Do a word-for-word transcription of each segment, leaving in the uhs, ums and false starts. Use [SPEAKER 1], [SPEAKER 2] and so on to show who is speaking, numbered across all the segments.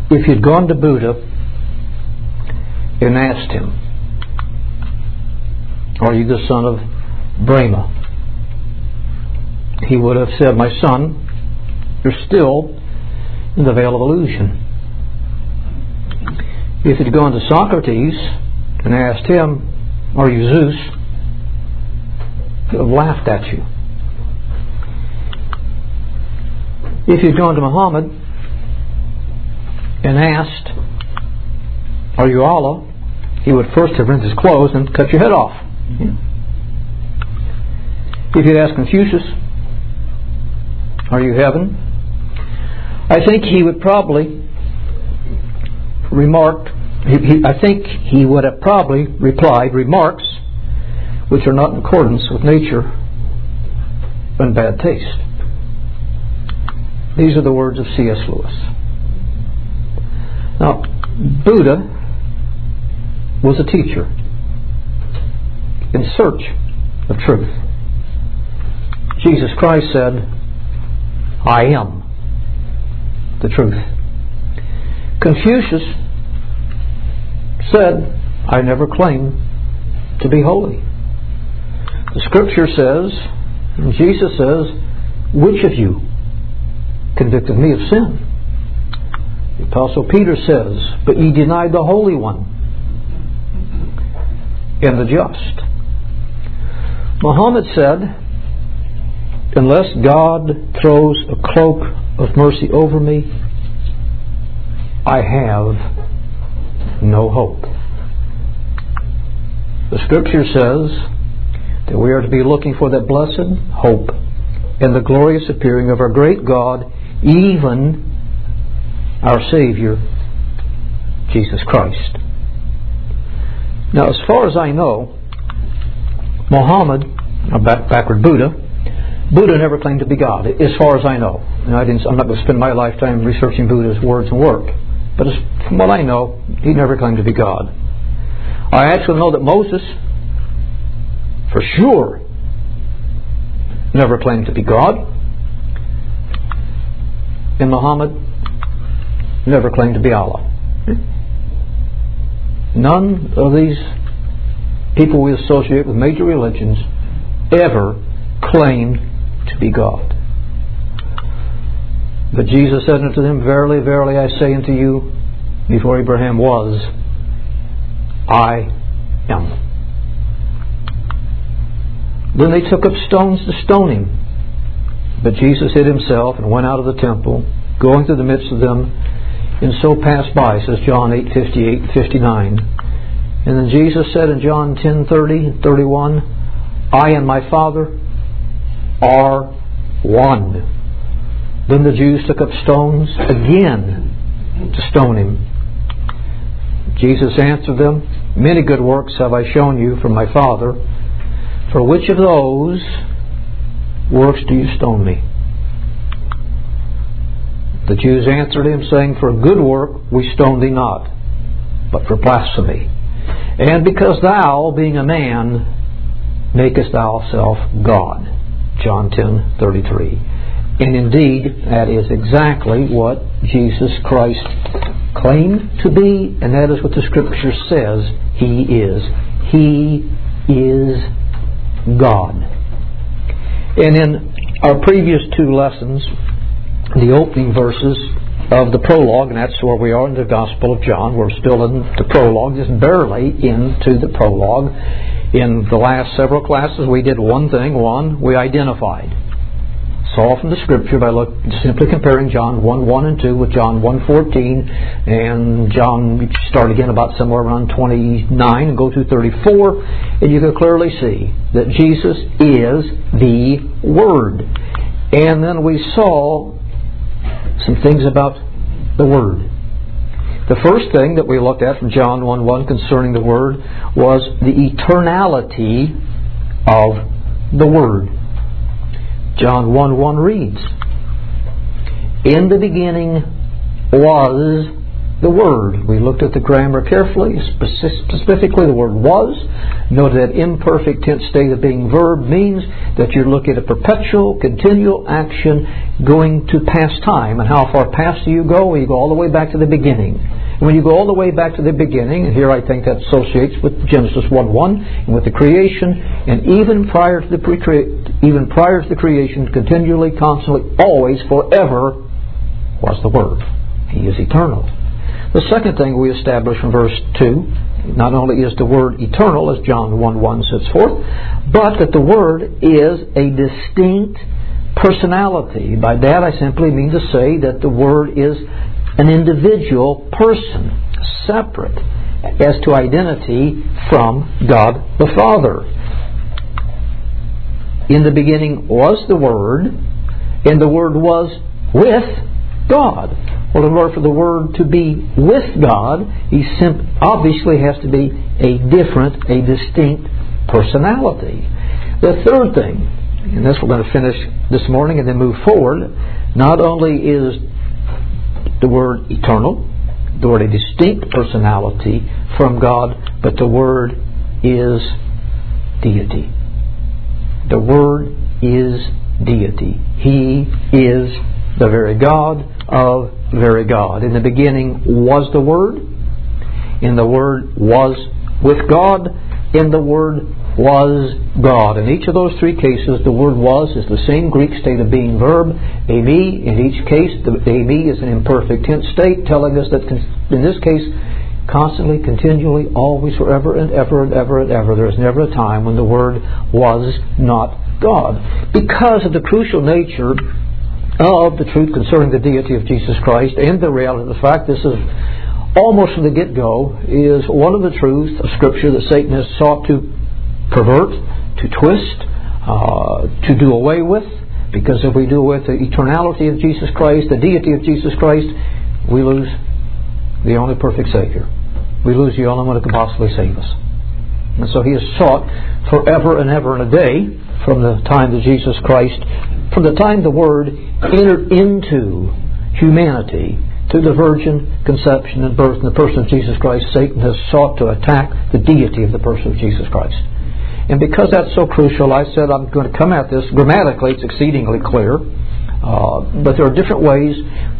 [SPEAKER 1] if you'd gone to Buddha and asked him, "Are you the son of Brahma?" he would have said, "My son, you're still in the veil of illusion." If you'd gone to Socrates and asked him, "Are you Zeus?" he would have laughed at you. If you'd gone to Muhammad and asked, "Are you Allah?" he would first have rinsed his clothes and cut your head off. Yeah. If you'd asked Confucius, "Are you heaven?" I think he would probably remarked. He, he, I think he would have probably replied remarks which are not in accordance with nature and bad taste. These are the words of C S Lewis. Now, Buddha was a teacher in search of truth. Jesus Christ said, "I am the truth." Confucius said, "I never claimed to be holy." The Scripture says, and Jesus says, "Which of you convicted me of sin?" The Apostle Peter says, "But ye denied the Holy One and the just." Muhammad said, "Unless God throws a cloak of mercy over me, I have no hope." The Scripture says that we are to be looking for that blessed hope and the glorious appearing of our great God, even our Savior, Jesus Christ. Now, as far as I know, Muhammad, or back, backward Buddha, Buddha never claimed to be God, as far as I know. And I didn't, I'm not going to spend my lifetime researching Buddha's words and work. But as, from what I know, he never claimed to be God. I actually know that Moses, for sure, never claimed to be God. And Muhammad never claimed to be Allah. None of these people we associate with major religions ever claimed to be God. But Jesus said unto them, "Verily, verily, I say unto you, before Abraham was, I am." Then they took up stones to stone him. But Jesus hid himself and went out of the temple, going through the midst of them, and so passed by, says John eight fifty-eight and fifty-nine. And then Jesus said in John ten thirty and thirty-one, "I and my Father are one." Then the Jews took up stones again to stone him. Jesus answered them, "Many good works have I shown you from my Father. For which of those works do you stone me?" The Jews answered him, saying, "For a good work we stone thee not, but for blasphemy. And because thou, being a man, makest thyself God." John ten thirty-three. And indeed, that is exactly what Jesus Christ claimed to be, and that is what the Scripture says He is. He is God. And in our previous two lessons, the opening verses of the prologue, and that's where we are in the Gospel of John. We're still in the prologue, just barely into the prologue. In the last several classes, we did one thing. One, we identified. Saw from the Scripture by look, simply comparing John one one and two with John one fourteen, and John, we start again about somewhere around twenty-nine and go through thirty-four, and you can clearly see that Jesus is the Word. And then we saw some things about the Word. The first thing that we looked at from John one one concerning the Word was the eternality of the Word. John one one reads, "In the beginning was the Word. We looked at the grammar carefully, specifically the word was. Note that imperfect tense state of being verb means that you're looking at a perpetual, continual action going to past time. And how far past do you go? Well, you go all the way back to the beginning. And when you go all the way back to the beginning, and here I think that associates with Genesis one one and with the creation, and even prior to the pre even prior to the creation, continually, constantly, always, forever was the Word. He is eternal. The second thing we establish from verse two, not only is the Word eternal, as John one one sets forth, but that the Word is a distinct personality. By that I simply mean to say that the Word is an individual person, separate as to identity from God the Father. In the beginning was the Word, and the Word was with God. Well, in order for the Word to be with God, He sim- obviously has to be a different, a distinct personality. The third thing, and this we're going to finish this morning and then move forward, not only is the Word eternal, the Word a distinct personality from God, but the Word is deity. The Word is deity. He is the very God of very God. In the beginning was the Word, and the Word was with God, and the Word was God. In each of those three cases, the word was is the same Greek state of being verb, eimi. In each case, the eimi is an imperfect tense state, telling us that in this case, constantly, continually, always, forever and ever and ever and ever. There is never a time when the Word was not God. Because of the crucial nature of the truth concerning the deity of Jesus Christ and the reality of the fact this is almost from the get-go is one of the truths of Scripture that Satan has sought to pervert, to twist, uh, to do away with. Because if we do away with the eternality of Jesus Christ, the deity of Jesus Christ, we lose the only perfect Savior. We lose the only one who can possibly save us. And so He has sought forever and ever and a day from the time that Jesus Christ, from the time the Word entered into humanity, through the virgin conception and birth in the person of Jesus Christ, Satan has sought to attack the deity of the person of Jesus Christ. And because that's so crucial, I said I'm going to come at this. Grammatically, it's exceedingly clear. Uh, but there are different ways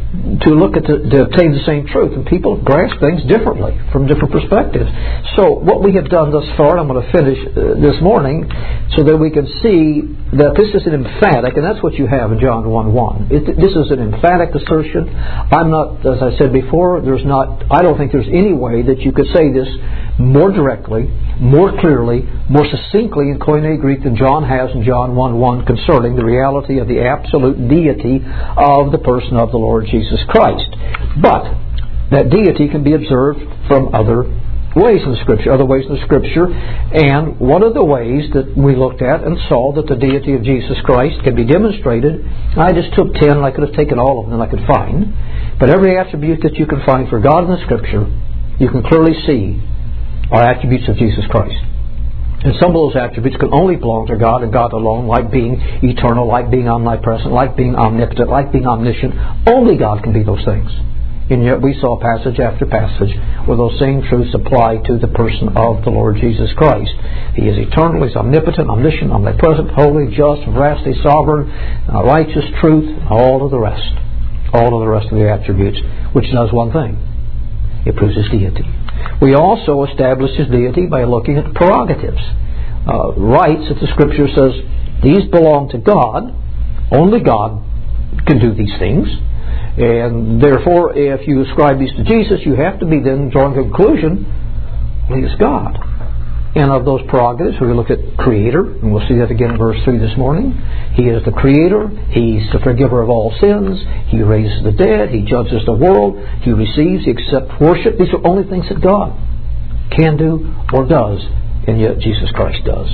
[SPEAKER 1] to look at the, to obtain the same truth, and people grasp things differently from different perspectives. So what we have done thus far, and I'm going to finish uh, this morning, so that we can see that this is an emphatic, and that's what you have in John one one. It, this is an emphatic assertion. I'm not, as I said before, there's not. I don't think there's any way that you could say this more directly, more clearly, more succinctly in Koine Greek than John has in John one one concerning the reality of the absolute deity of the person of the Lord Jesus Christ. But that deity can be observed from other ways in the Scripture, other ways in the Scripture, and one of the ways that we looked at and saw that the deity of Jesus Christ can be demonstrated, I just took ten, and I could have taken all of them that I could find, but every attribute that you can find for God in the Scripture, you can clearly see are attributes of Jesus Christ. And some of those attributes can only belong to God and God alone, like being eternal, like being omnipresent, like being omnipotent, like being omniscient. Only God can be those things. And yet we saw passage after passage where those same truths apply to the person of the Lord Jesus Christ. He is eternal, He's omnipotent, omniscient, omnipresent, holy, just, veracity, sovereign, uh, righteous, truth, all of the rest. All of the rest of the attributes, which does one thing. It proves His deity. We also establish His deity by looking at the prerogatives. Uh, rights that the Scripture says, these belong to God. Only God can do these things. And therefore, if you ascribe these to Jesus, you have to be then drawing a conclusion, well, He is God. And of those prerogatives, we look at Creator, and we'll see that again in verse three this morning. He is the Creator. He's the forgiver of all sins. He raises the dead. He judges the world. He receives, He accepts worship. These are only things that God can do or does, and yet Jesus Christ does.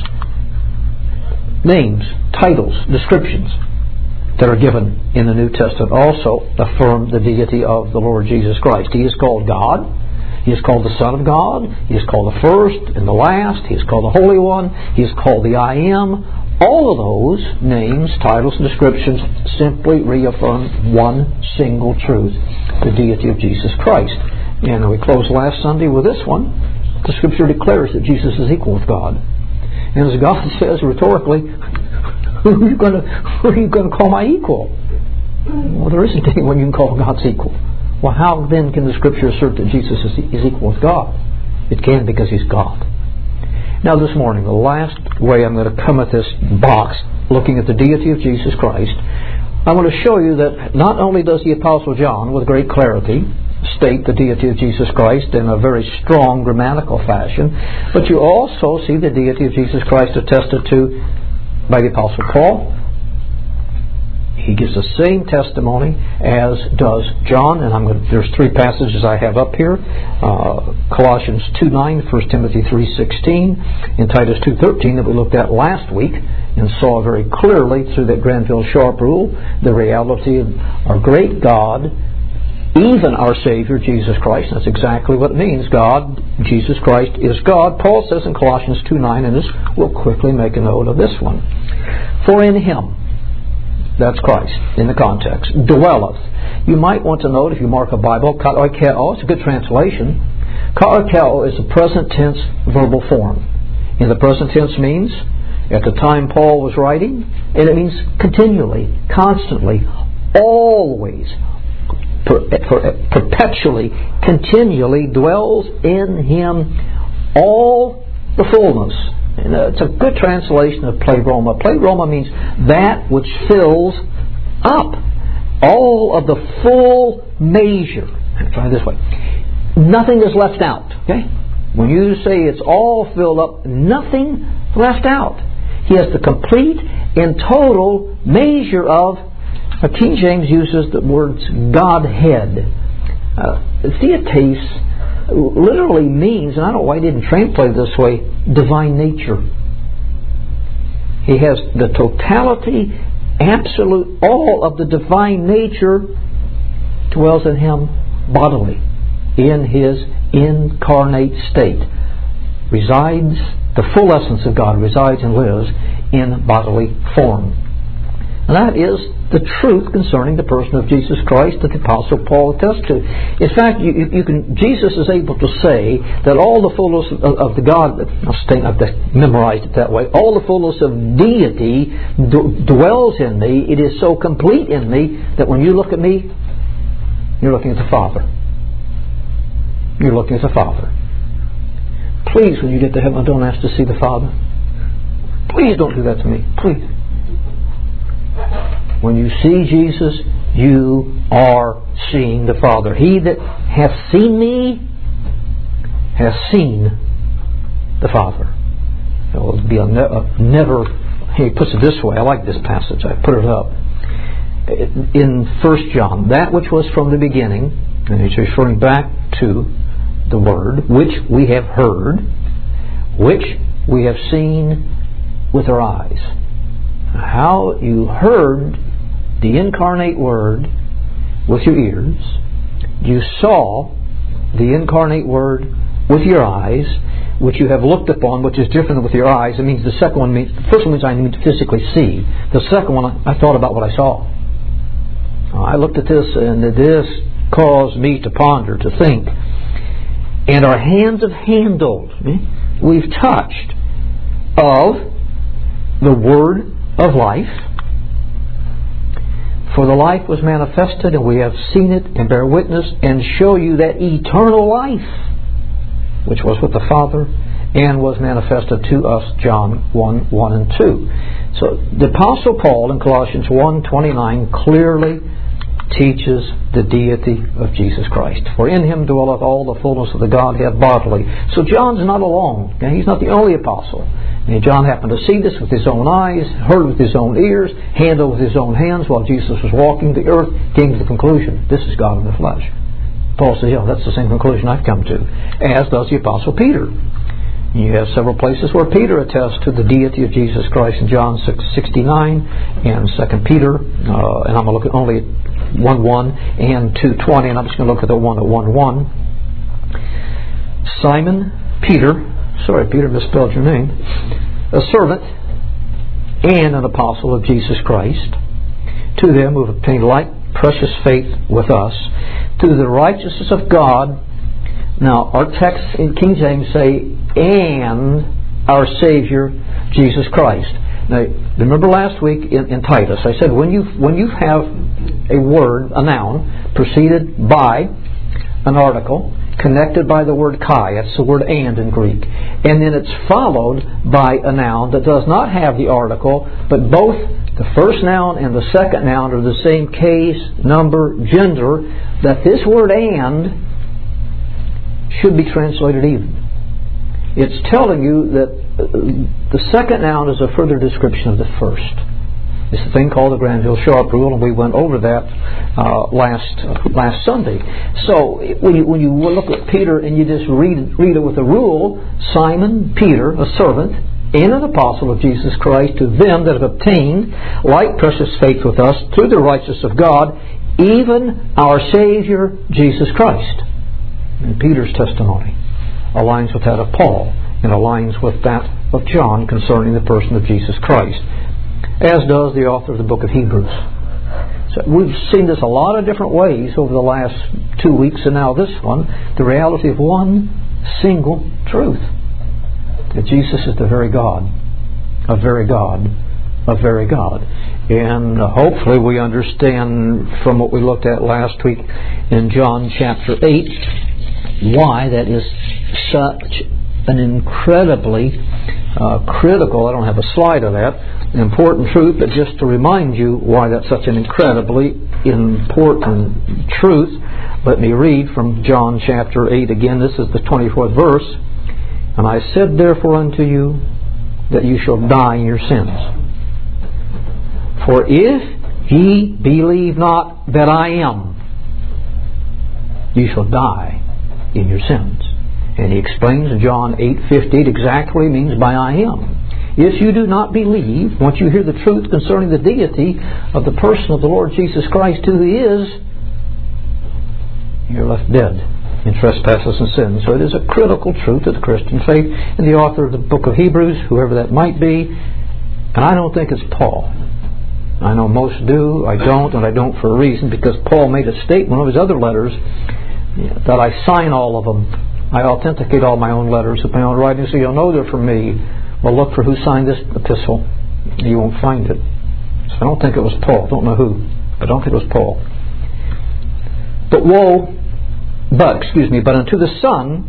[SPEAKER 1] Names, titles, descriptions that are given in the New Testament also affirm the deity of the Lord Jesus Christ. He is called God. He is called the Son of God. He is called the first and the last. He is called the Holy One. He is called the I Am. All of those names, titles, and descriptions simply reaffirm one single truth, the deity of Jesus Christ. And we closed last Sunday with this one. The Scripture declares that Jesus is equal with God. And as God says rhetorically, who are you going to, who are you going to call my equal? Well, there isn't anyone you can call God's equal. Well, how then can the Scripture assert that Jesus is, is equal with God? It can, because He's God. Now this morning, the last way I'm going to come at this box, looking at the deity of Jesus Christ, I want to show you that not only does the Apostle John, with great clarity, state the deity of Jesus Christ in a very strong grammatical fashion, but you also see the deity of Jesus Christ attested to by the Apostle Paul. He gives the same testimony as does John, and I'm going to, there's three passages I have up here: uh, Colossians two nine, First Timothy three sixteen, and Titus two thirteen that we looked at last week and saw very clearly through that Granville-Sharp rule the reality of our great God, even our Savior Jesus Christ. That's exactly what it means. God, Jesus Christ, is God. Paul says in Colossians two nine, and this we'll quickly make a note of this one: for in Him, that's Christ in the context, dwelleth. You might want to note, if you mark a Bible, karakeo, it's a good translation. Karakeo is the present tense verbal form. And the present tense means, at the time Paul was writing, and it means continually, constantly, always, per, per, perpetually, continually dwells in Him all the fullness. And, uh, it's a good translation of pleroma. Pleroma means that which fills up, all of the full measure. I'll try it this way. Nothing is left out. Okay? When you say it's all filled up, nothing left out. He has the complete and total measure of, uh, King James uses the words Godhead. Uh, theotes literally means, and I don't know why he didn't translate it this way, divine nature. He has the totality, absolute, all of the divine nature dwells in Him bodily, in His incarnate state. Resides, the full essence of God resides and lives in bodily form. And that is the truth concerning the person of Jesus Christ that the Apostle Paul attests to. In fact, you, you can, Jesus is able to say that all the fullness of, of the God, I've memorized it that way, all the fullness of deity d- dwells in me. It is so complete in me that when you look at me, you're looking at the Father. You're looking at the Father. Please, when you get to heaven, don't ask to see the Father. Please don't do that to me. Please. When you see Jesus, you are seeing the Father. He that hath seen me has seen the Father. It will be a, ne- a never. He puts it this way. I like this passage. I put it up in First John. That which was from the beginning, and he's referring back to the Word, which we have heard, which we have seen with our eyes. How you heard the incarnate Word with your ears, you saw the incarnate Word with your eyes, which you have looked upon, which is different with your eyes. It means the second one means, the first one means I need to physically see. The second one, I thought about what I saw. I looked at this, and this caused me to ponder, to think. And our hands have handled, we've touched of the Word of life. For the life was manifested, and we have seen it, and bear witness, and show you that eternal life, which was with the Father, and was manifested to us, John one, one and two. So the Apostle Paul in Colossians one twenty-nine clearly teaches the deity of Jesus Christ. For in Him dwelleth all the fullness of the Godhead bodily. So John's not alone. Okay? He's not the only apostle. And John happened to see this with his own eyes, heard with his own ears, handled with his own hands while Jesus was walking the earth, came to the conclusion, this is God in the flesh. Paul says, yeah, that's the same conclusion I've come to, as does the Apostle Peter. You have several places where Peter attests to the deity of Jesus Christ in John six sixty-nine and Second Peter, uh, and I'm going to look at only one one and two twenty, and I'm just going to look at the one at one one. Simon Peter, sorry Peter, misspelled your name, a servant and an apostle of Jesus Christ, to them who have obtained like precious faith with us, to the righteousness of God Now, our texts in King James say, and our Savior, Jesus Christ. Now, remember last week in, in Titus, I said when you when you have a word, a noun, preceded by an article, connected by the word kai, that's the word and in Greek, and then it's followed by a noun that does not have the article, but both the first noun and the second noun are the same case, number, gender, that this word and should be translated even. It's telling you that the second noun is a further description of the first. It's a thing called the Granville-Sharp rule, and we went over that uh, last uh, last Sunday. So when you, when you look at Peter and you just read, read it with a rule, Simon, Peter, a servant, and an apostle of Jesus Christ, to them that have obtained like precious faith with us through the righteousness of God, even our Savior, Jesus Christ. And Peter's testimony aligns with that of Paul and aligns with that of John concerning the person of Jesus Christ, as does the author of the book of Hebrews. So we've seen this a lot of different ways over the last two weeks, and now this one, the reality of one single truth, that Jesus is the very God, a very God, a very God. And uh, hopefully we understand from what we looked at last week in John chapter eight why that is such an incredibly uh, critical, I don't have a slide of that, important truth, but just to remind you why that's such an incredibly important truth, let me read from John chapter eight again. This is the twenty-fourth verse. And I said therefore unto you that you shall die in your sins. For if ye believe not that I am, you shall die in your sins. And he explains in John eight fifty exactly what he means by I am. If you do not believe, once you hear the truth concerning the deity of the person of the Lord Jesus Christ, who He is, you're left dead in trespasses and sins. So it is a critical truth of the Christian faith. And the author of the book of Hebrews, whoever that might be, and I don't think it's Paul. I know most do, I don't, and I don't for a reason, because Paul made a statement in one of his other letters that I sign all of them. I authenticate all my own letters with my own writing, so you'll know they're from me. Well, look for who signed this epistle. You won't find it. So I don't think it was Paul. Don't know who. But I don't think it was Paul. But woe, but, excuse me, but unto the Son,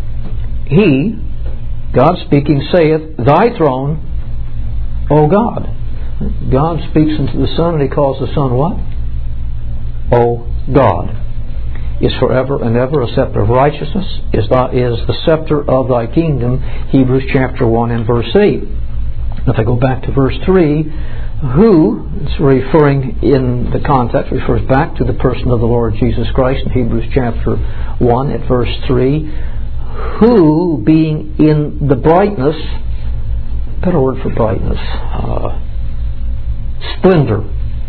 [SPEAKER 1] He, God speaking, saith, Thy throne, O God. God speaks unto the Son, and He calls the Son what? O God. Is forever and ever a scepter of righteousness, is, that is the scepter of thy kingdom, Hebrews chapter one and verse eight. If I go back to verse three, who, it's referring in the context, refers back to the person of the Lord Jesus Christ in Hebrews chapter one at verse three, who being in the brightness, better word for brightness, uh, splendor,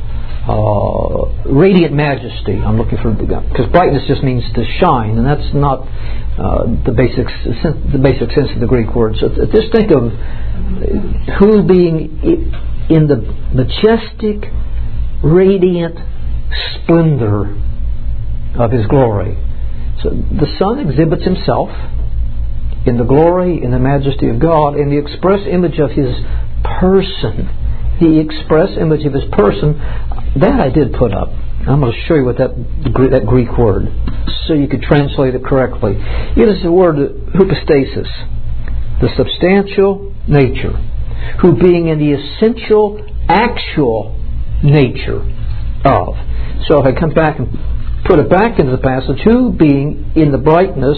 [SPEAKER 1] Uh, radiant majesty. I'm looking for, because brightness just means to shine, and that's not uh, the basic the basic sense of the Greek word. So just think of who being in the majestic, radiant splendor of His glory. So the Son exhibits Himself in the glory, in the majesty of God, in the express image of His person. The express image of His person. That I did put up. I'm going to show you what that that Greek word, so you could translate it correctly. It is the word hypostasis, the substantial nature, who being in the essential, actual nature of. So if I come back and put it back into the passage, who being in the brightness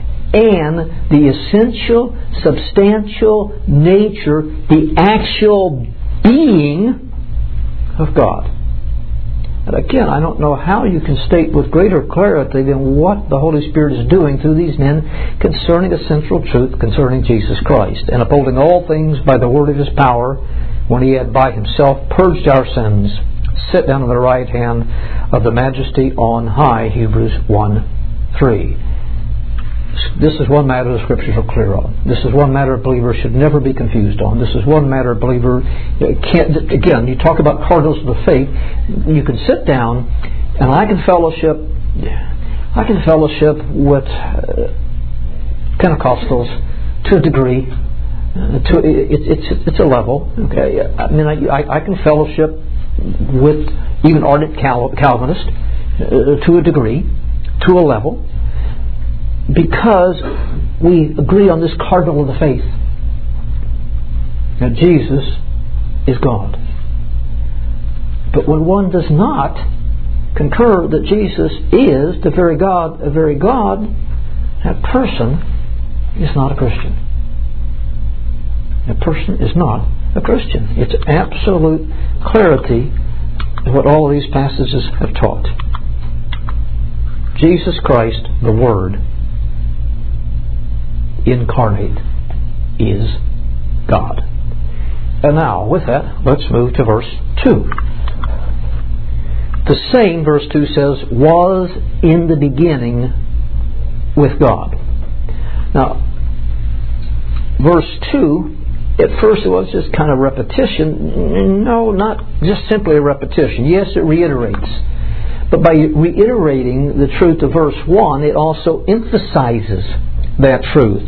[SPEAKER 1] and the essential, substantial nature, the actual being of God. And again, I don't know how you can state with greater clarity than what the Holy Spirit is doing through these men concerning a central truth concerning Jesus Christ, and upholding all things by the word of His power, when He had by Himself purged our sins, sit down on the right hand of the Majesty on high, Hebrews one three. This is one matter the Scriptures are clear on. This is one matter a believer should never be confused on. This is one matter a believer can't, again, you talk about cardinals of the faith, you can sit down and I can fellowship I can fellowship with uh, Pentecostals to a degree. Uh, to it, it's it's a level. Okay, I mean I I, I can fellowship with even ardent Cal- Calvinists uh, to a degree, to a level, because we agree on this cardinal of the faith, that Jesus is God. But when one does not concur that Jesus is the very God, a very God, that person is not a Christian. That person is not a Christian. It's absolute clarity in what all of these passages have taught. Jesus Christ, the Word, incarnate, is God. And now, with that, let's move to verse two. The same, verse two says, was in the beginning with God. Now, verse two, at first it was just kind of repetition. No, not just simply a repetition. Yes, it reiterates. But by reiterating the truth of verse one, it also emphasizes that truth.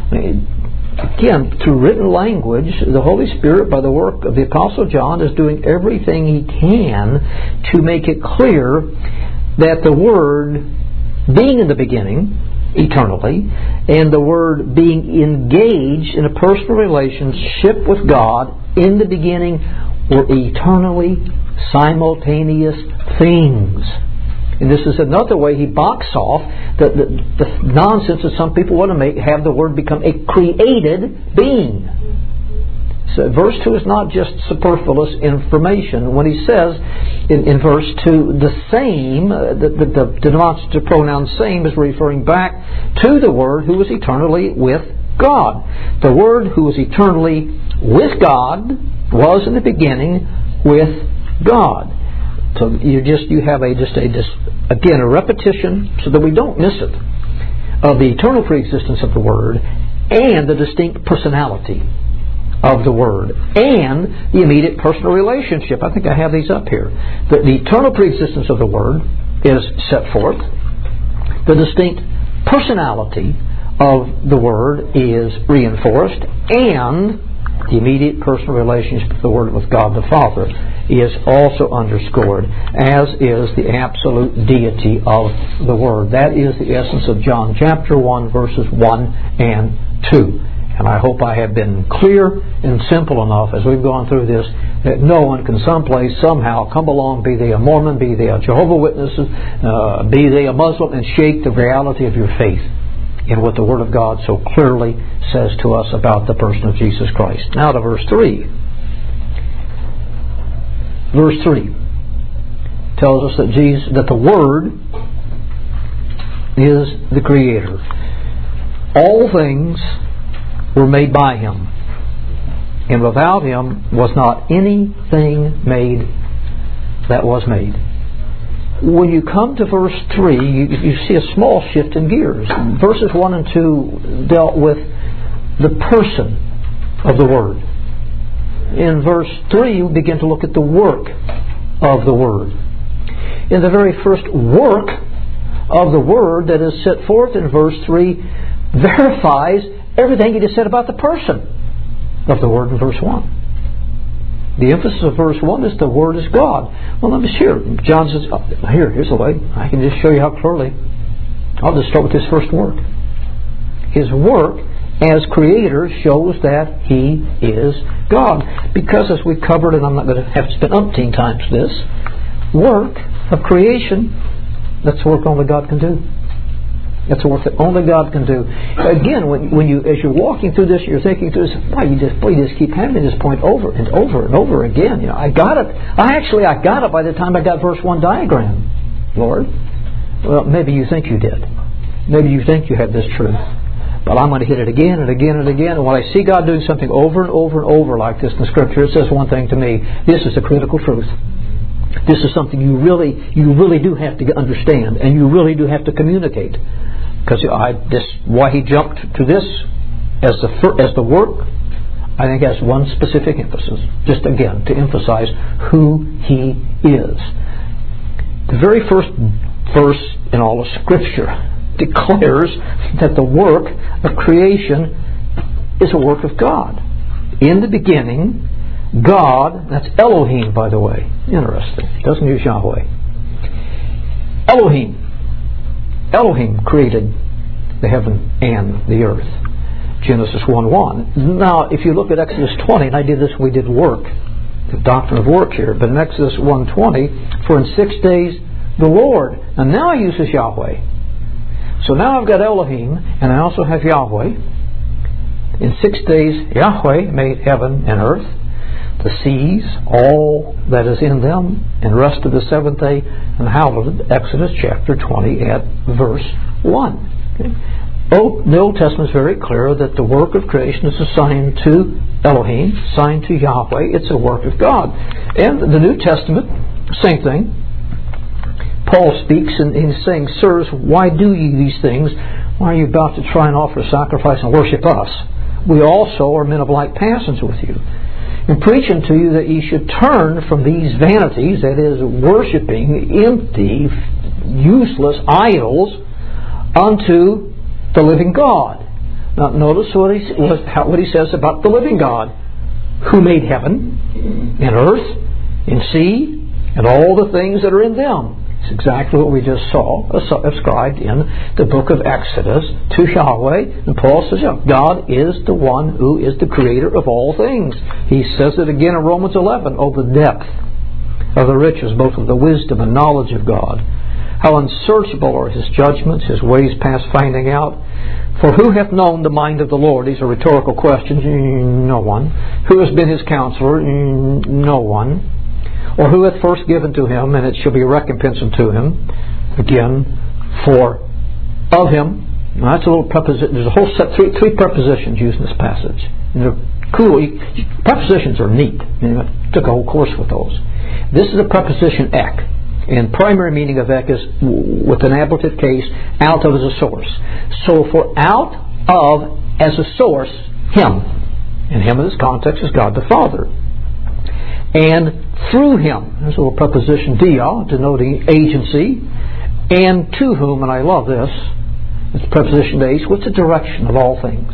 [SPEAKER 1] Again, through written language, the Holy Spirit, by the work of the Apostle John, is doing everything he can to make it clear that the Word, being in the beginning, eternally, and the Word being engaged in a personal relationship with God in the beginning, were eternally simultaneous things. And this is another way he boxes off the, the, the nonsense that some people want to make, have the Word become a created being. So verse two is not just superfluous information. When he says in, in verse two, the same, uh, the, the, the demonstrative pronoun same is referring back to the Word who was eternally with God. The Word who was eternally with God was in the beginning with God. So you just you have a just a just again a repetition so that we don't miss it of the eternal preexistence of the Word and the distinct personality of the Word and the immediate personal relationship. I think I have these up here. The, the eternal preexistence of the Word is set forth. The distinct personality of the Word is reinforced, and the immediate personal relationship of the Word with God the Father is also underscored, as is the absolute deity of the Word. That is the essence of John chapter one, verses one and two. And I hope I have been clear and simple enough as we've gone through this that no one can someplace, somehow come along, be they a Mormon, be they a Jehovah's Witness, uh, be they a Muslim, and shake the reality of your faith in what the Word of God so clearly says to us about the person of Jesus Christ. Now to verse three. Verse three tells us that Jesus, that the Word is the Creator. All things were made by Him, and without Him was not anything made that was made. When you come to verse three, you, you see a small shift in gears. Verses one and two dealt with the person of the Word. In verse three, you begin to look at the work of the Word. In the very first work of the Word that is set forth in verse three verifies everything he just said about the person of the Word in verse one. The emphasis of verse one is the Word is God. Well, let me share. John says, oh, here, here's the way. I can just show you how clearly. I'll just start with his first work. His work as Creator shows that He is God. Because as we covered, and I'm not going to have to spend umpteen times this, work of creation, that's the work only God can do. That's the work that only God can do. Again, when, when you, as you're walking through this, you're thinking through this. Boy, you just, boy, you just keep hammering this point over and over and over again. You know, I got it. I actually, I got it by the time I got verse one diagram. Lord, well, maybe you think you did. Maybe you think you have this truth. But I'm going to hit it again and again and again. And when I see God doing something over and over and over like this in the Scripture, it says one thing to me: this is a critical truth. This is something you really, you really do have to understand, and you really do have to communicate. Because I this why he jumped to this as the as the work, I think has one specific emphasis. Just again to emphasize who He is. The very first verse in all of Scripture declares that the work of creation is a work of God. In the beginning, God, that's Elohim, by the way. Interesting. He doesn't use Yahweh. Elohim. Elohim created the heaven and the earth. Genesis one one. Now, if you look at Exodus twenty, and I did this, we did work, the doctrine of work here, but in Exodus one twenty, for in six days the Lord, and now I use this Yahweh. So now I've got Elohim, and I also have Yahweh. In six days Yahweh made heaven and earth, the seas, all that is in them, and rested the seventh day, and hallowed it. Exodus chapter twenty at verse one. Okay. Oh, the Old Testament is very clear that the work of creation is assigned to Elohim, assigned to Yahweh. It's a work of God. And the New Testament, same thing. Paul speaks and he's saying, "Sirs, why do ye these things? Why are you about to try and offer a sacrifice and worship us? We also are men of like passions with you. And preaching to you that ye should turn from these vanities," that is, worshiping empty, useless idols, "unto the living God." Now notice what he, what he says about the living God, who made heaven and earth and sea and all the things that are in them. It's exactly what we just saw ascribed in the book of Exodus to Yahweh. And Paul says, yeah, God is the one who is the creator of all things. He says it again in Romans eleven. Oh, the depth of the riches, both of the wisdom and knowledge of God. How unsearchable are His judgments, His ways past finding out. For who hath known the mind of the Lord? These are rhetorical questions. No one. Who has been His counselor? No one. Or who hath first given to Him, and it shall be recompense unto Him? Again, for of Him. Now that's a little preposition. There's a whole set, three, three prepositions used in this passage. And they're cool. Prepositions are neat. You know, I took a whole course with those. This is a preposition ek. And primary meaning of ek is, with an ablative case, out of as a source. So for out of as a source, Him. And Him in this context is God the Father. And through Him, there's a little preposition dia, denoting agency, and to whom, and I love this, it's preposition base. What's the direction of all things?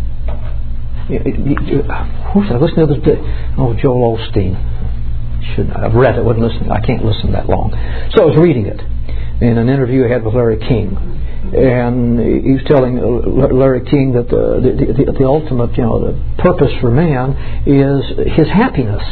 [SPEAKER 1] Who's that? Listen to this. Oh, Joel Osteen. Should I've read it, wouldn't listen. I can't listen that long. So I was reading it in an interview I had with Larry King, and he was telling Larry King that the the, the, the ultimate, you know, the purpose for man is his happiness.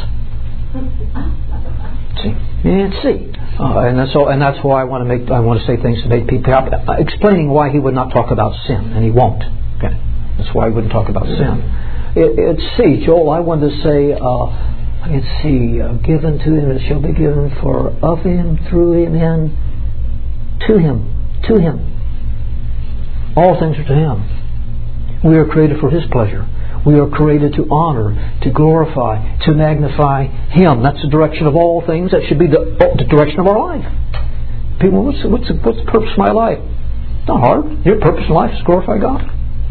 [SPEAKER 1] See, and see, uh, and that's all, and that's why I want to make I want to say things to make people happy, uh, explaining why he would not talk about sin, and he won't. Okay, that's why he wouldn't talk about sin. It, it's see, Joel. I wanted to say. Uh, Let's see, uh, given to Him, it shall be given, for of Him, through Him, and to Him, to Him. All things are to Him. We are created for His pleasure. We are created to honor, to glorify, to magnify Him. That's the direction of all things. That should be the, the direction of our life. People, what's, what's, the, what's the purpose of my life? It's not hard. Your purpose in life is to glorify God.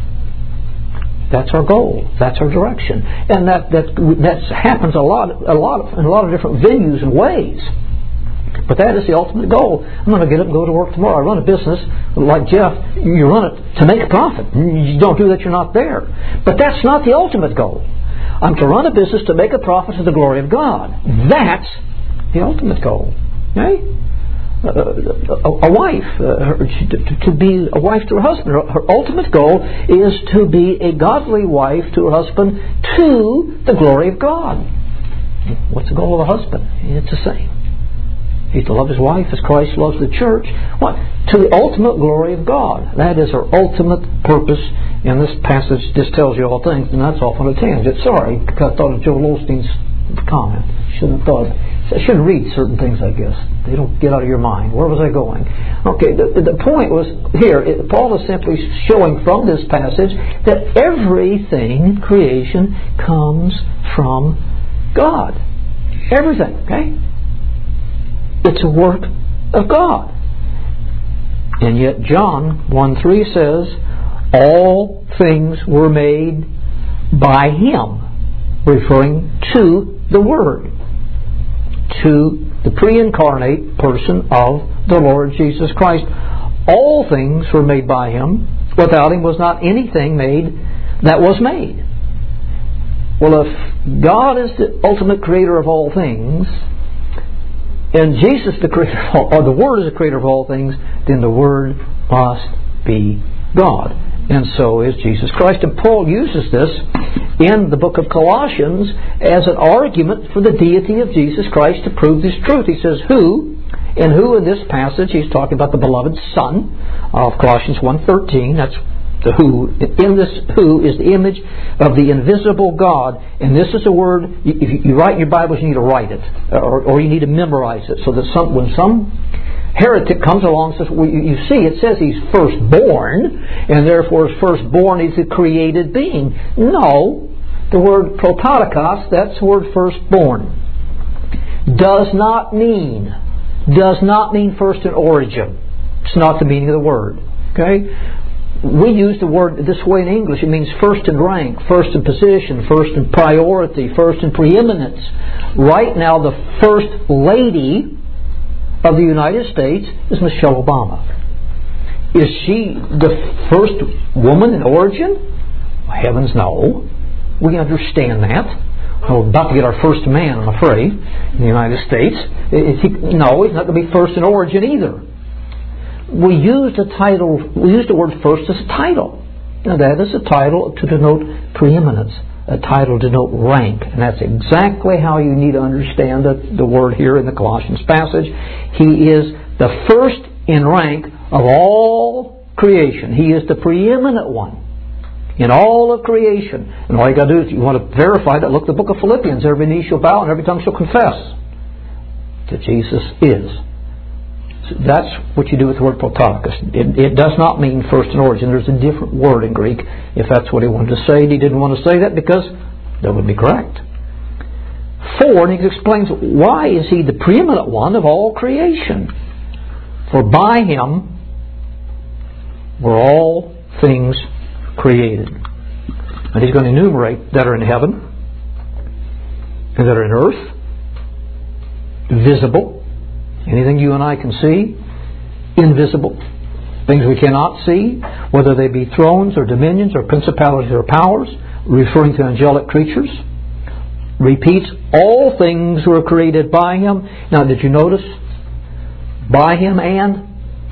[SPEAKER 1] That's our goal. That's our direction, and that that that happens a lot, a lot of, in a lot of different venues and ways. But that is the ultimate goal. I'm going to get up and go to work tomorrow. I run a business like Jeff. You run it to make a profit. You don't do that, you're not there. But that's not the ultimate goal. I'm to run a business to make a profit to the glory of God. That's the ultimate goal. Okay? Uh, a, a wife, uh, to, to be a wife to her husband. Her, her ultimate goal is to be a godly wife to her husband to the glory of God. What's the goal of a husband? It's the same. He's to love his wife as Christ loves the church. What? To the ultimate glory of God. That is our ultimate purpose. And this passage just tells you all things, and that's off on a tangent. Sorry, because I thought of Joel Osteen's comment. Shouldn't have thought. I shouldn't read certain things, I guess. They don't get out of your mind. Where was I going? Okay, the, the point was here. It, Paul is simply showing from this passage that everything in creation comes from God. Everything, okay? It's a work of God. And yet John one three says, all things were made by Him, referring to the Word, to the the pre-incarnate person of the Lord Jesus Christ. All things were made by Him. Without Him was not anything made that was made. Well, if God is the ultimate creator of all things, and Jesus the creator of all, or the Word is the creator of all things, then the Word must be God. And so is Jesus Christ. And Paul uses this in the book of Colossians as an argument for the deity of Jesus Christ to prove this truth. He says, who, and who in this passage, he's talking about the beloved Son of Colossians one thirteen. That's the who. In this who is the image of the invisible God. And this is a word, if you write in your Bibles, you need to write it. Or, or you need to memorize it. So that some, when some heretic comes along and says, well, you, you see, it says he's firstborn, and therefore his firstborn is a created being. No. The word prototokos, that's the word firstborn, does not mean, does not mean first in origin. It's not the meaning of the word. Okay? We use the word this way in English. It means first in rank, first in position, first in priority, first in preeminence. Right now, the first lady of the United States is Michelle Obama. Is she the first woman in origin? Well, heavens no. We understand that. We're about to get our first man, I'm afraid, in the United States. Is he, no, he's not going to be first in origin either. We use the title. We use the word first as a title. Now that is a title to denote preeminence, a title to denote rank, and that's exactly how you need to understand the, the word here in the Colossians passage. He is the first in rank of all creation. He is the preeminent one in all of creation. And all you got to do is, you want to verify that, look at the book of Philippians. Every knee shall bow and every tongue shall confess that Jesus is. That's what you do with the word prototokos. It, it does not mean first in origin. There's a different word in Greek if that's what he wanted to say. And he didn't want to say that because that would be correct. Four, and he explains why is he the preeminent one of all creation. For by him were all things created. And he's going to enumerate that are in heaven and that are in earth, visible, anything you and I can see, invisible, things we cannot see, whether they be thrones or dominions or principalities or powers, referring to angelic creatures. Repeats, all things were created by him. Now, did you notice? By him and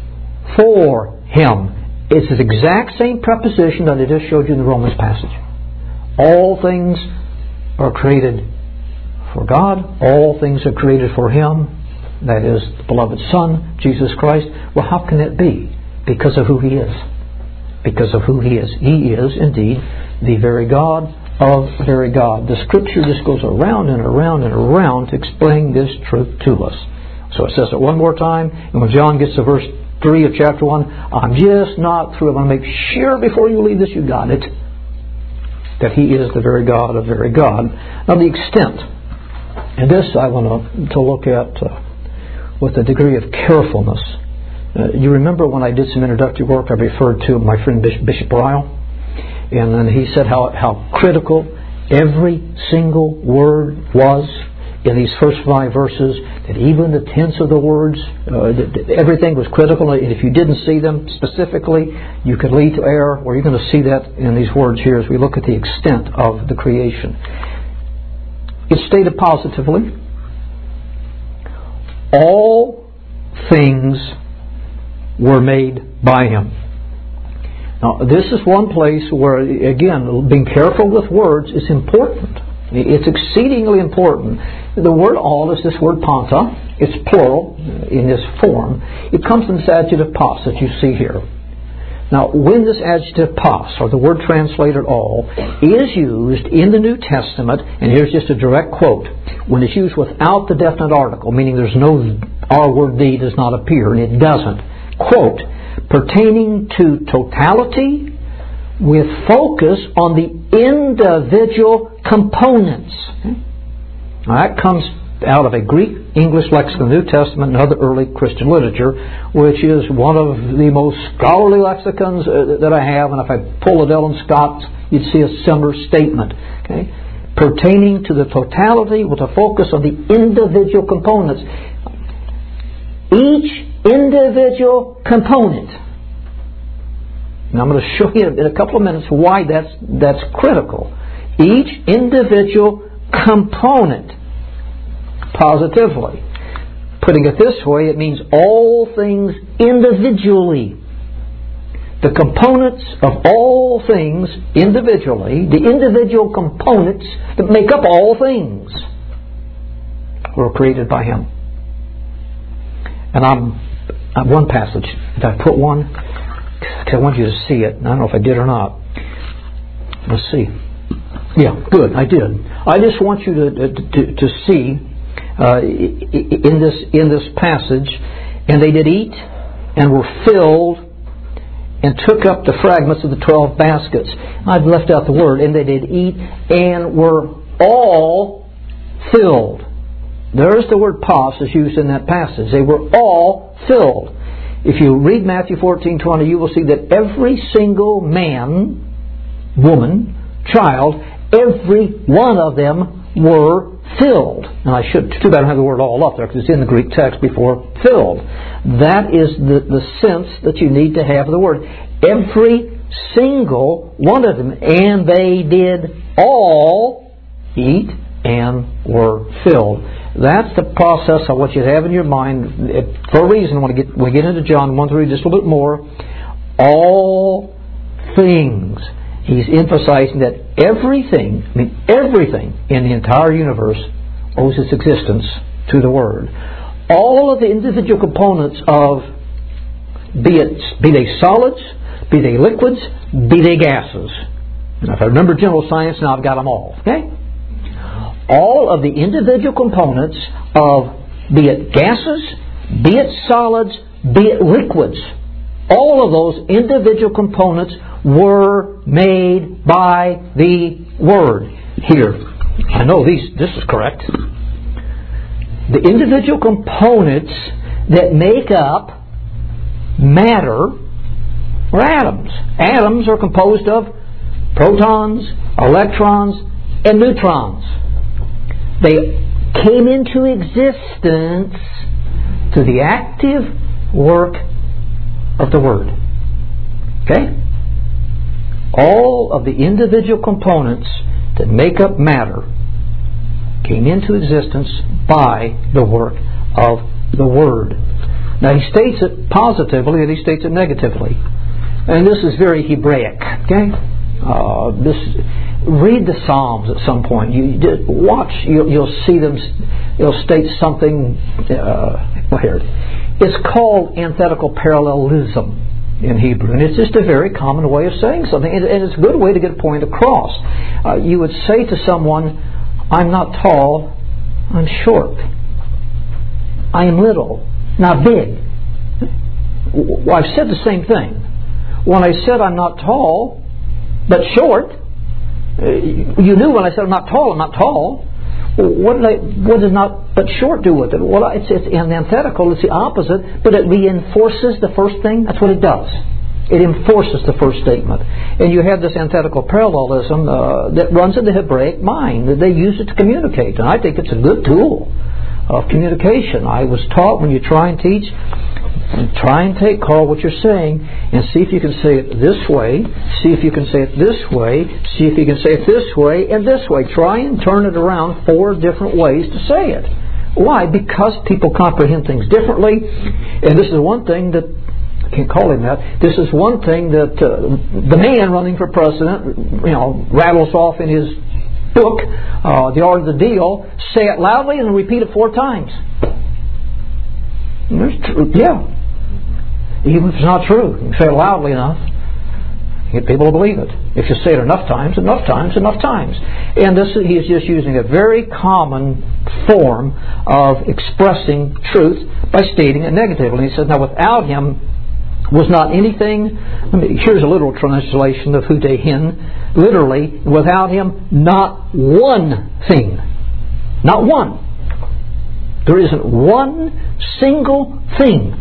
[SPEAKER 1] for him. It's the exact same preposition that I just showed you in the Romans passage. All things are created for God. All things are created for him. That is the beloved Son, Jesus Christ. Well, how can it be? Because of who He is. Because of who He is. He is indeed the very God of very God. The Scripture just goes around and around and around to explain this truth to us. So it says it one more time, and when John gets to verse three of chapter one, I'm just not through. I want to make sure before you leave this you got it, that He is the very God of very God. Now the extent, and this I want to, to look at uh, with a degree of carefulness. Uh, you remember when I did some introductory work, I referred to my friend Bishop, Bishop Ryle, and then he said how, how critical every single word was in these first five verses, that even the tense of the words, uh, that, that everything was critical, and if you didn't see them specifically, you could lead to error. Well, you're going to see that in these words here as we look at the extent of the creation. It's stated positively, all things were made by Him. Now, this is one place where, again, being careful with words is important. It's exceedingly important. The word all is this word panta. It's plural in this form. It comes from this adjective pas that you see here. Now, when this adjective pas, or the word translated all, is used in the New Testament, and here's just a direct quote, when it's used without the definite article, meaning there's no our word thee does not appear, and it doesn't, quote, pertaining to totality with focus on the individual components. Okay? Now, that comes out of a Greek English lexicon, New Testament, and other early Christian literature, which is one of the most scholarly lexicons uh, that I have. And if I pull a Ellen Scott's, you'd see a similar statement. Okay, pertaining to the totality with a focus on the individual components. each individual component. And I'm going to show you in a couple of minutes why that's, that's critical. Each individual component, positively. Putting it this way, it means all things individually. The components of all things individually, the individual components that make up all things, were created by Him. And I'm, I'm one passage. Did I put one? Because I want you to see it. I don't know if I did or not. Let's see. Yeah, good. I did. I just want you to to, to see uh, in this in this passage, and they did eat and were filled and took up the fragments of the twelve baskets. I've left out the word. And they did eat and were all filled. There's the word pos is used in that passage. They were all filled. If you read Matthew fourteen twenty, you will see that every single man, woman, child, every one of them were filled. And I should, too bad I don't have the word all up there because it's in the Greek text before filled. That is the, the sense that you need to have of the word. Every single one of them. And they did all eat and were filled. That's the process I want you to have in your mind. For a reason, when we get, when we get into John, I want to read just a little bit more. All things. He's emphasizing that everything, I mean everything in the entire universe owes its existence to the Word. All of the individual components of, be it be they solids, be they liquids, be they gases. Now, if I remember general science, now I've got them all. Okay? All of the individual components of, be it gases, be it solids, be it liquids, all of those individual components were made by the Word. Here, I know these. This is correct. The individual components that make up matter are atoms. Atoms are composed of protons, electrons, and neutrons. They came into existence through the active work of the Word. Okay? All of the individual components that make up matter came into existence by the work of the Word. Now he states it positively and he states it negatively. And this is very Hebraic. Okay? Uh, this read the Psalms at some point. You watch. You'll, you'll see them. It'll state something. Uh, well, here it's called antithetical parallelism in Hebrew, and it's just a very common way of saying something, and it's a good way to get a point across. Uh, you would say to someone, "I'm not tall. I'm short. I am little, not big." Well, I've said the same thing. When I said I'm not tall, but short, you knew when I said I'm not tall, I'm not tall. What did I, what does not but short do with it? Well, it's, it's antithetical, it's the opposite, but it reinforces the first thing. That's what it does. It enforces the first statement. And you have this antithetical parallelism uh, that runs in the Hebraic mind. They use it to communicate. And I think it's a good tool of communication. I was taught when you try and teach, try and take, Carl, what you're saying and see if you can say it this way, see if you can say it this way, see if you can say it this way and this way. Try and turn it around four different ways to say it. Why? Because people comprehend things differently. And this is one thing that, I can't call him that, this is one thing that uh, the man running for president, you know, rattles off in his book, uh, The Art of the Deal, say it loudly and repeat it four times. And there's tr- yeah. Even if it's not true, you can say it loudly enough, get people to believe it. If you say it enough times, enough times, enough times. And this he is just using a very common form of expressing truth by stating it negatively. And he says, now without him was not anything, I mean, here's a literal translation of hudehin, literally, without him, not one thing. Not one. There isn't one single thing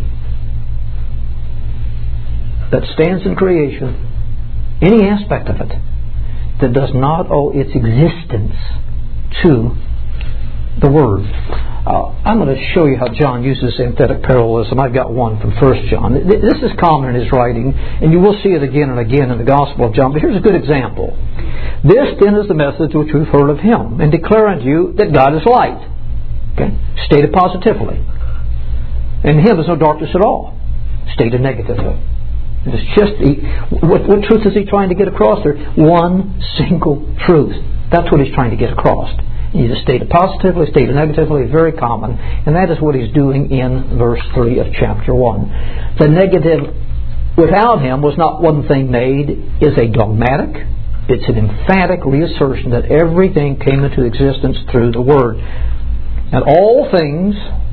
[SPEAKER 1] that stands in creation, any aspect of it, that does not owe its existence to the Word. Uh, I'm going to show you how John uses synthetic parallelism. I've got one from First John. This is common in his writing, and you will see it again and again in the Gospel of John. But here's a good example. This then is the message which we've heard of him, and declare unto you that God is light. Okay? Stated positively. In him is no darkness at all. Stated negatively. It's just he, what, what truth is he trying to get across there? One single truth. That's what he's trying to get across. You either state it positively, state it negatively, very common. And that is what he's doing in verse three of chapter one. The negative, without him was not one thing made, is a dogmatic. It's an emphatic reassertion that everything came into existence through the Word. And all things,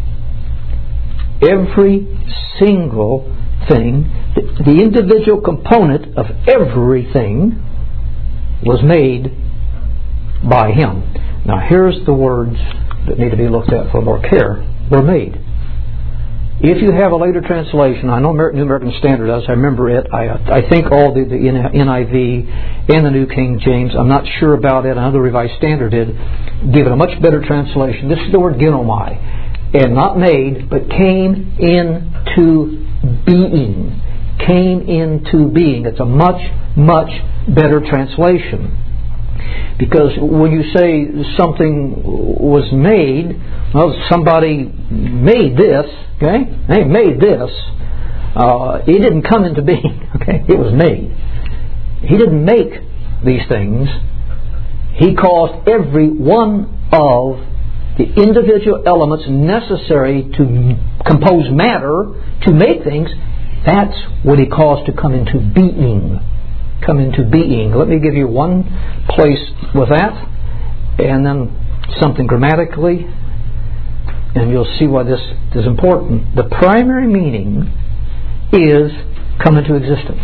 [SPEAKER 1] every single thing, the, the individual component of everything was made by him. Now here's the words that need to be looked at for more care. Were made. If you have a later translation, I know New American Standard does, I remember it. I, I think all the, the N I V and the New King James, I'm not sure about it, I know the Revised Standard did, give it a much better translation. This is the word ginomai. And not made, but came into being. Came into being. It's a much, much better translation. Because when you say something was made, well, somebody made this, okay? They made this. Uh, it didn't come into being, okay? It was made. He didn't make these things. He caused every one of the individual elements necessary to compose matter, to make things. That's what He caused to come into being. Come into being. Let me give you one place with that, and then something grammatically, and you'll see why this is important. The primary meaning is come into existence.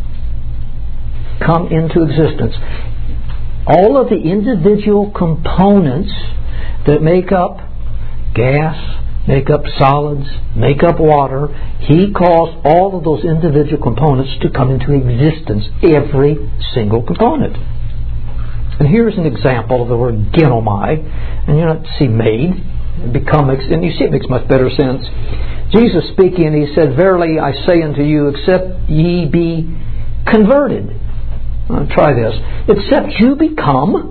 [SPEAKER 1] Come into existence. All of the individual components that make up gas, make up solids, make up water, He caused all of those individual components to come into existence, every single component. And here's an example of the word ginomai, and you know, see made, become, and you see it makes much better sense. Jesus speaking, He said, "Verily I say unto you, except ye be converted." Uh, try this. Except you become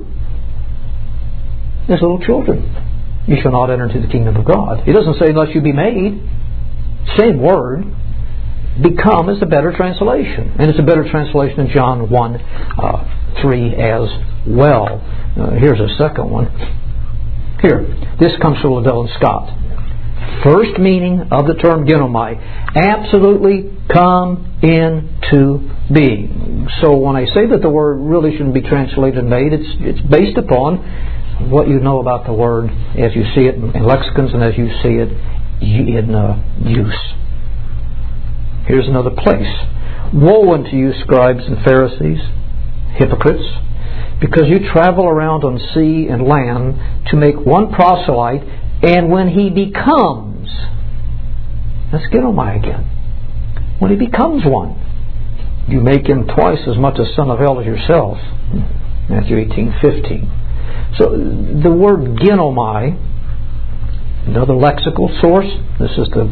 [SPEAKER 1] as little children, you shall not enter into the kingdom of God. He doesn't say unless you be made. Same word. Become is a better translation. And it's a better translation in John one, three as well. Uh, here's a second one. Here. This comes from Liddell and Scott. First meaning of the term ginomai. Absolutely come into being. So when I say that the word really shouldn't be translated made, it's it's based upon what you know about the word as you see it in lexicons and as you see it in uh, use. Here's another place. Woe unto you, scribes and Pharisees, hypocrites, because you travel around on sea and land to make one proselyte, and when he becomes, let's get on my again, when he becomes one, you make him twice as much a son of hell as yourself. Matthew eighteen fifteen. So the word ginomai, another lexical source, this is the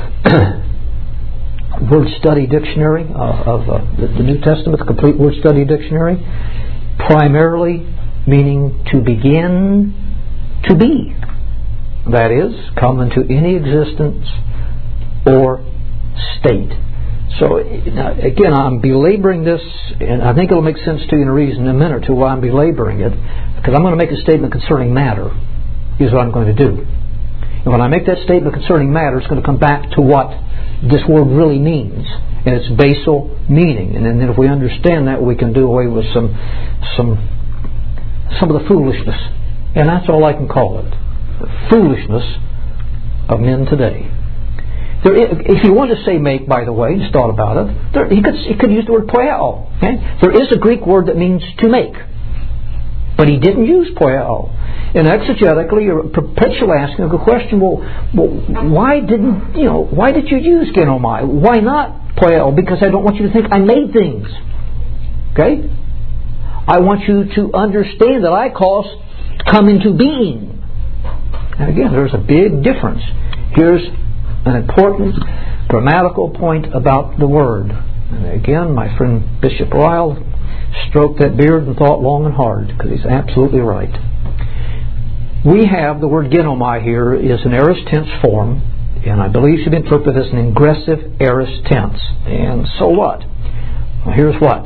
[SPEAKER 1] Word Study Dictionary uh, of uh, the, the New Testament, the Complete Word Study Dictionary, primarily meaning to begin to be. That is, come into any existence or state. So, again, I'm belaboring this, and I think it'll make sense to you in a reason in a minute or two why I'm belaboring it, because I'm going to make a statement concerning matter. Here's what I'm going to do. And when I make that statement concerning matter, it's going to come back to what this word really means, and its basal meaning. And then if we understand that, we can do away with some, some, some of the foolishness. And that's all I can call it. The foolishness of men today. There is, if you want to say make, by the way, just thought about it, there, he, could, he could use the word poieo. Okay? There is a Greek word that means to make. But he didn't use poieo. And exegetically, you're perpetually asking the question, well, well, why didn't, you know, why did you use ginomai? Why not poieo? Because I don't want you to think I made things. Okay? I want you to understand that I caused come into being. And again, there's a big difference. Here's an important grammatical point about the word. And again, my friend Bishop Ryle stroked that beard and thought long and hard, because he's absolutely right. We have the word genomai here is an aorist tense form, and I believe should be interpreted as an ingressive aorist tense. And so what? Well, here's what.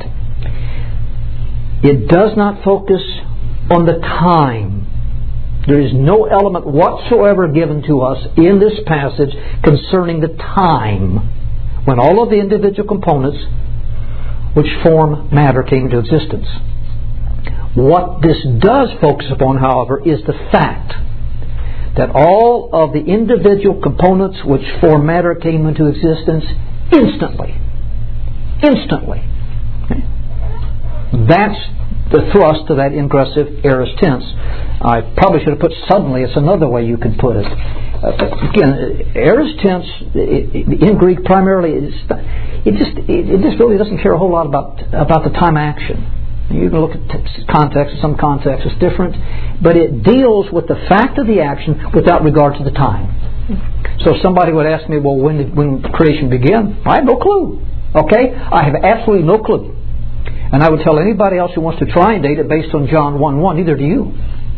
[SPEAKER 1] It does not focus on the time. There is no element whatsoever given to us in this passage concerning the time when all of the individual components which form matter came into existence. What this does focus upon, however, is the fact that all of the individual components which form matter came into existence instantly. Instantly. Okay? That's the thrust of that ingressive aorist tense. I probably should have put suddenly. It's another way you could put it. Uh, again, aorist tense in Greek primarily is it just it, it just really doesn't care a whole lot about about the time action. You can look at context. In some contexts it's different, but it deals with the fact of the action without regard to the time. So if somebody would ask me, well, when did when creation began? I have no clue. Okay, I have absolutely no clue. And I would tell anybody else who wants to try and date it based on John one one, neither do you.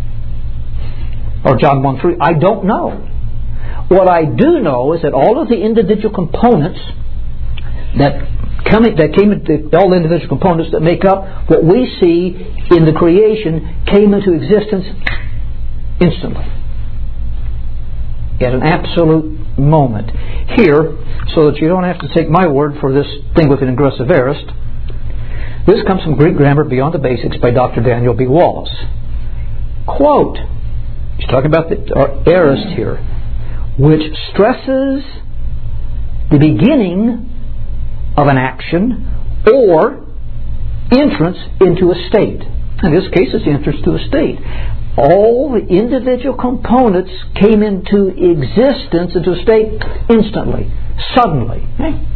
[SPEAKER 1] Or John one three, I don't know. What I do know is that all of the individual components that come, that came into, all the individual components that make up what we see in the creation came into existence instantly. At an absolute moment. Here, so that you don't have to take my word for this thing with an ingressive aorist, this comes from Greek Grammar Beyond the Basics by Doctor Daniel B. Wallace. Quote, he's talking about the aorist here, which stresses the beginning of an action or entrance into a state. In this case, it's entrance to a state. All the individual components came into existence, into a state instantly, suddenly. Okay?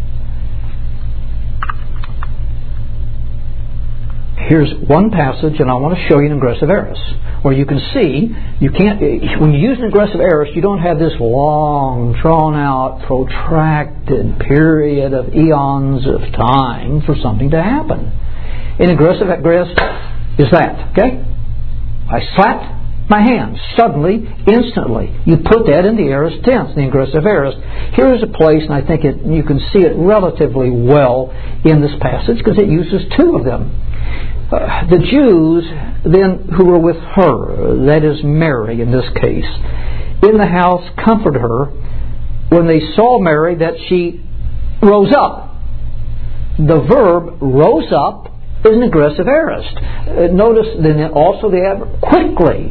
[SPEAKER 1] Here's one passage, and I want to show you an ingressive aorist, where you can see you can't. When you use an ingressive aorist, you don't have this long, drawn-out, protracted period of eons of time for something to happen. An ingressive aorist is that. Okay, I slapped my hand suddenly, instantly. You put that in the aorist tense, the ingressive aorist. Here is a place, and I think it, you can see it relatively well in this passage because it uses two of them. Uh, the Jews then who were with her, that is Mary in this case, in the house comforted her when they saw Mary that she rose up. The verb rose up is an aggressive aorist. Uh, notice then also the adverb quickly.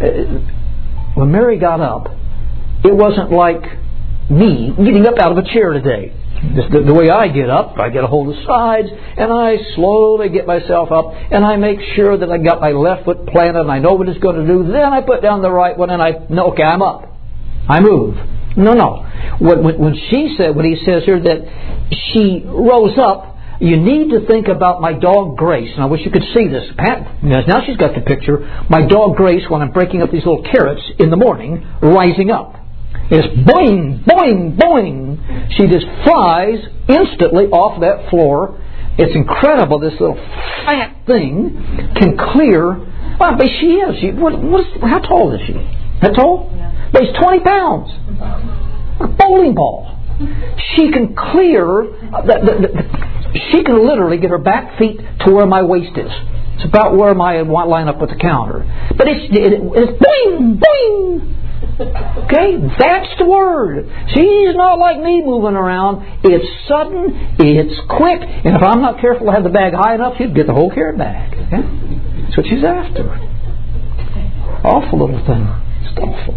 [SPEAKER 1] Uh, when Mary got up, it wasn't like me getting up out of a chair today. The, the way I get up, I get a hold of the sides, and I slowly get myself up, and I make sure that I got my left foot planted, and I know what it's going to do. Then I put down the right one, and I know, okay, I'm up. I move. No, no. When, when, when she said, when he says here that she rose up, you need to think about my dog Grace. And I wish you could see this. Now she's got the picture. My dog Grace, when I'm breaking up these little carrots in the morning, rising up. It's boing, boing, boing. She just flies instantly off that floor. It's incredible. This little fat thing can clear. Well, but she is. She, what, what is, how tall is she? That tall? Yeah. But she's twenty pounds. A bowling ball. She can clear. The, the, the, she can literally get her back feet to where my waist is. It's about where my line up with the counter. But it's, it, it's boing, boing. Okay, that's the word. She's not like me moving around. It's sudden, it's quick, and if I'm not careful to have the bag high enough, she'd get the whole carrot bag. Okay? That's what she's after. Awful little thing. It's awful.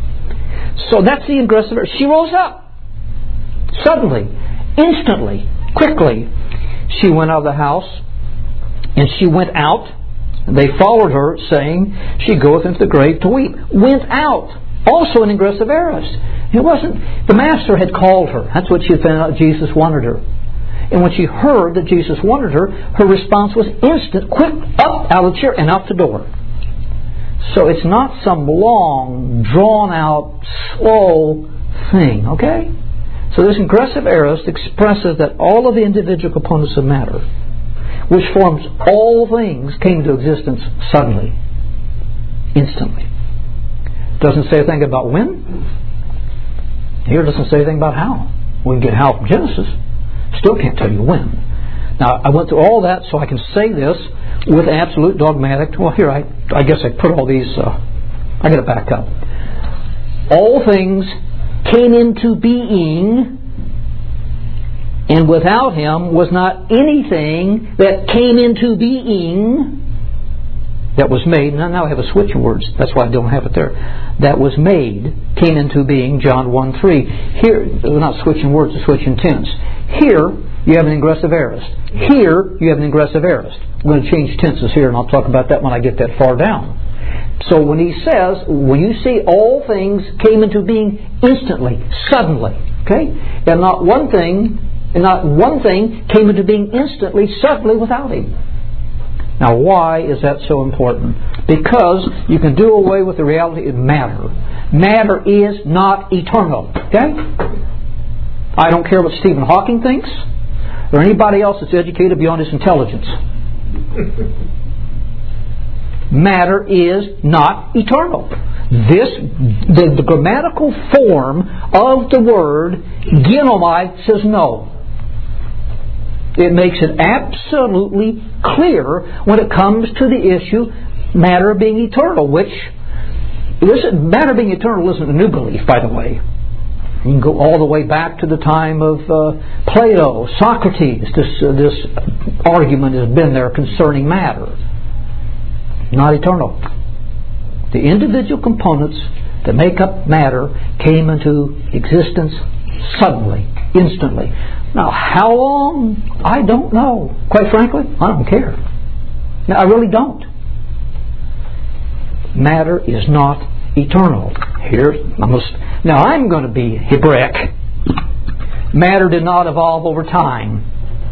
[SPEAKER 1] So that's the aggressive. She rose up. Suddenly, instantly, quickly, she went out of the house, and she went out. They followed her, saying, she goeth into the grave to weep. Went out. Also an aggressive aorist. It wasn't, the master had called her. That's what she found out Jesus wanted her. And when she heard that Jesus wanted her, her response was instant, quick, up out of the chair and out the door. So it's not some long, drawn-out, slow thing, okay? So this ingressive aorist expresses that all of the individual components of matter, which forms all things, came into existence suddenly, instantly. Doesn't say a thing about when. Here it doesn't say anything about how. We can get how from Genesis. Still can't tell you when. Now, I went through all that so I can say this with absolute dogmatic. Well, here, I, I guess I put all these... Uh, I got to back up. All things came into being, and without Him was not anything that came into being that was made. Now, now I have a switch of words. That's why I don't have it there. That was made, came into being, John one three. Here, we're not switching words, we're switching tense. Here, you have an ingressive aorist. Here, you have an ingressive aorist. I'm going to change tenses here, and I'll talk about that when I get that far down. So when he says, when you see all things came into being instantly, suddenly, okay? And not one thing, and not one thing came into being instantly, suddenly without Him. Now, why is that so important? Because you can do away with the reality of matter. Matter is not eternal, okay? I don't care what Stephen Hawking thinks, or anybody else that's educated beyond his intelligence. Matter is not eternal. This, the, the grammatical form of the word ginomai says no. It makes it absolutely clear when it comes to the issue matter being eternal, which listen, matter being eternal isn't a new belief, by the way. You can go all the way back to the time of uh, Plato, Socrates. This uh, this argument has been there concerning matter. Not eternal. The individual components that make up matter came into existence suddenly, instantly. Now, how long? I don't know. Quite frankly, I don't care. Now, I really don't. Matter is not eternal. Here, I must, now I'm going to be Hebraic. Matter did not evolve over time.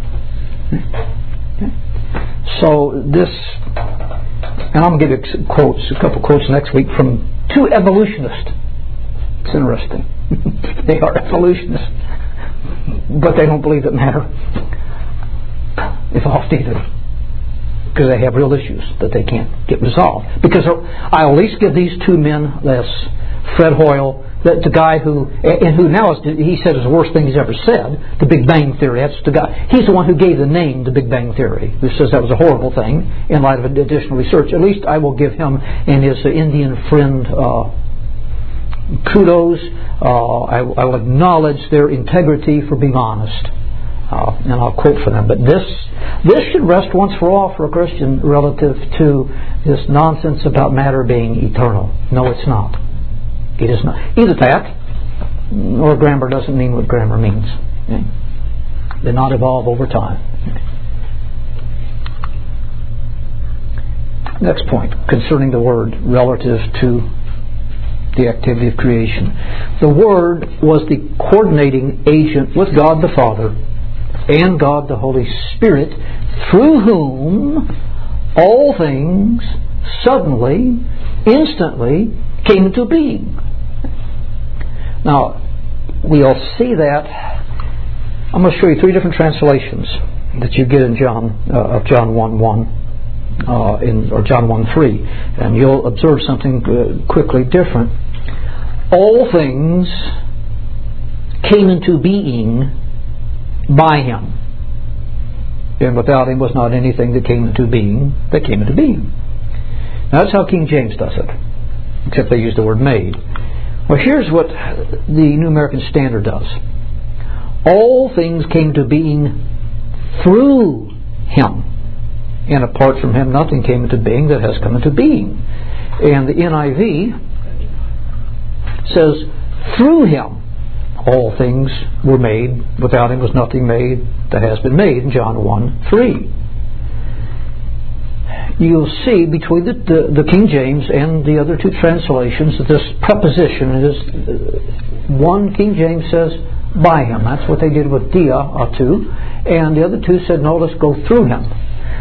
[SPEAKER 1] So this, and I'm going to give you quotes, a couple quotes next week from two evolutionists. It's interesting. They are evolutionists, but they don't believe that matter evolved either, because they have real issues that they can't get resolved. Because I at least give these two men this. Fred Hoyle, the, the guy who, and who now is, he said is the worst thing he's ever said, the Big Bang Theory. That's the guy. He's the one who gave the name the Big Bang Theory, who says that was a horrible thing in light of additional research. At least I will give him and his uh, Indian friend uh, kudos. Uh, I, I will acknowledge their integrity for being honest. Uh, and I'll quote for them. But this this should rest once for all for a Christian relative to this nonsense about matter being eternal. No, it's not. It is not. Either that, or grammar doesn't mean what grammar means. Okay? They not evolve over time. Next point, concerning the Word relative to the activity of creation. The Word was the coordinating agent with God the Father and God the Holy Spirit, through whom all things suddenly, instantly came into being. Now, we'll see that. I'm going to show you three different translations that you get in John uh, of John one one uh, in or John one three, and you'll observe something uh, quickly different. All things came into being by Him, and without Him was not anything that came into being that came into being. Now, that's how King James does it, except they use the word made. Well, here's what the New American Standard does. All things came to being through Him, and apart from Him nothing came into being that has come into being. And the N I V says, through Him all things were made, without Him was nothing made that has been made, in John one three. You'll see between the, the, the King James and the other two translations that this preposition is, uh, one King James says by Him. That's what they did with dia, atu, and the other two said no, let's go through Him.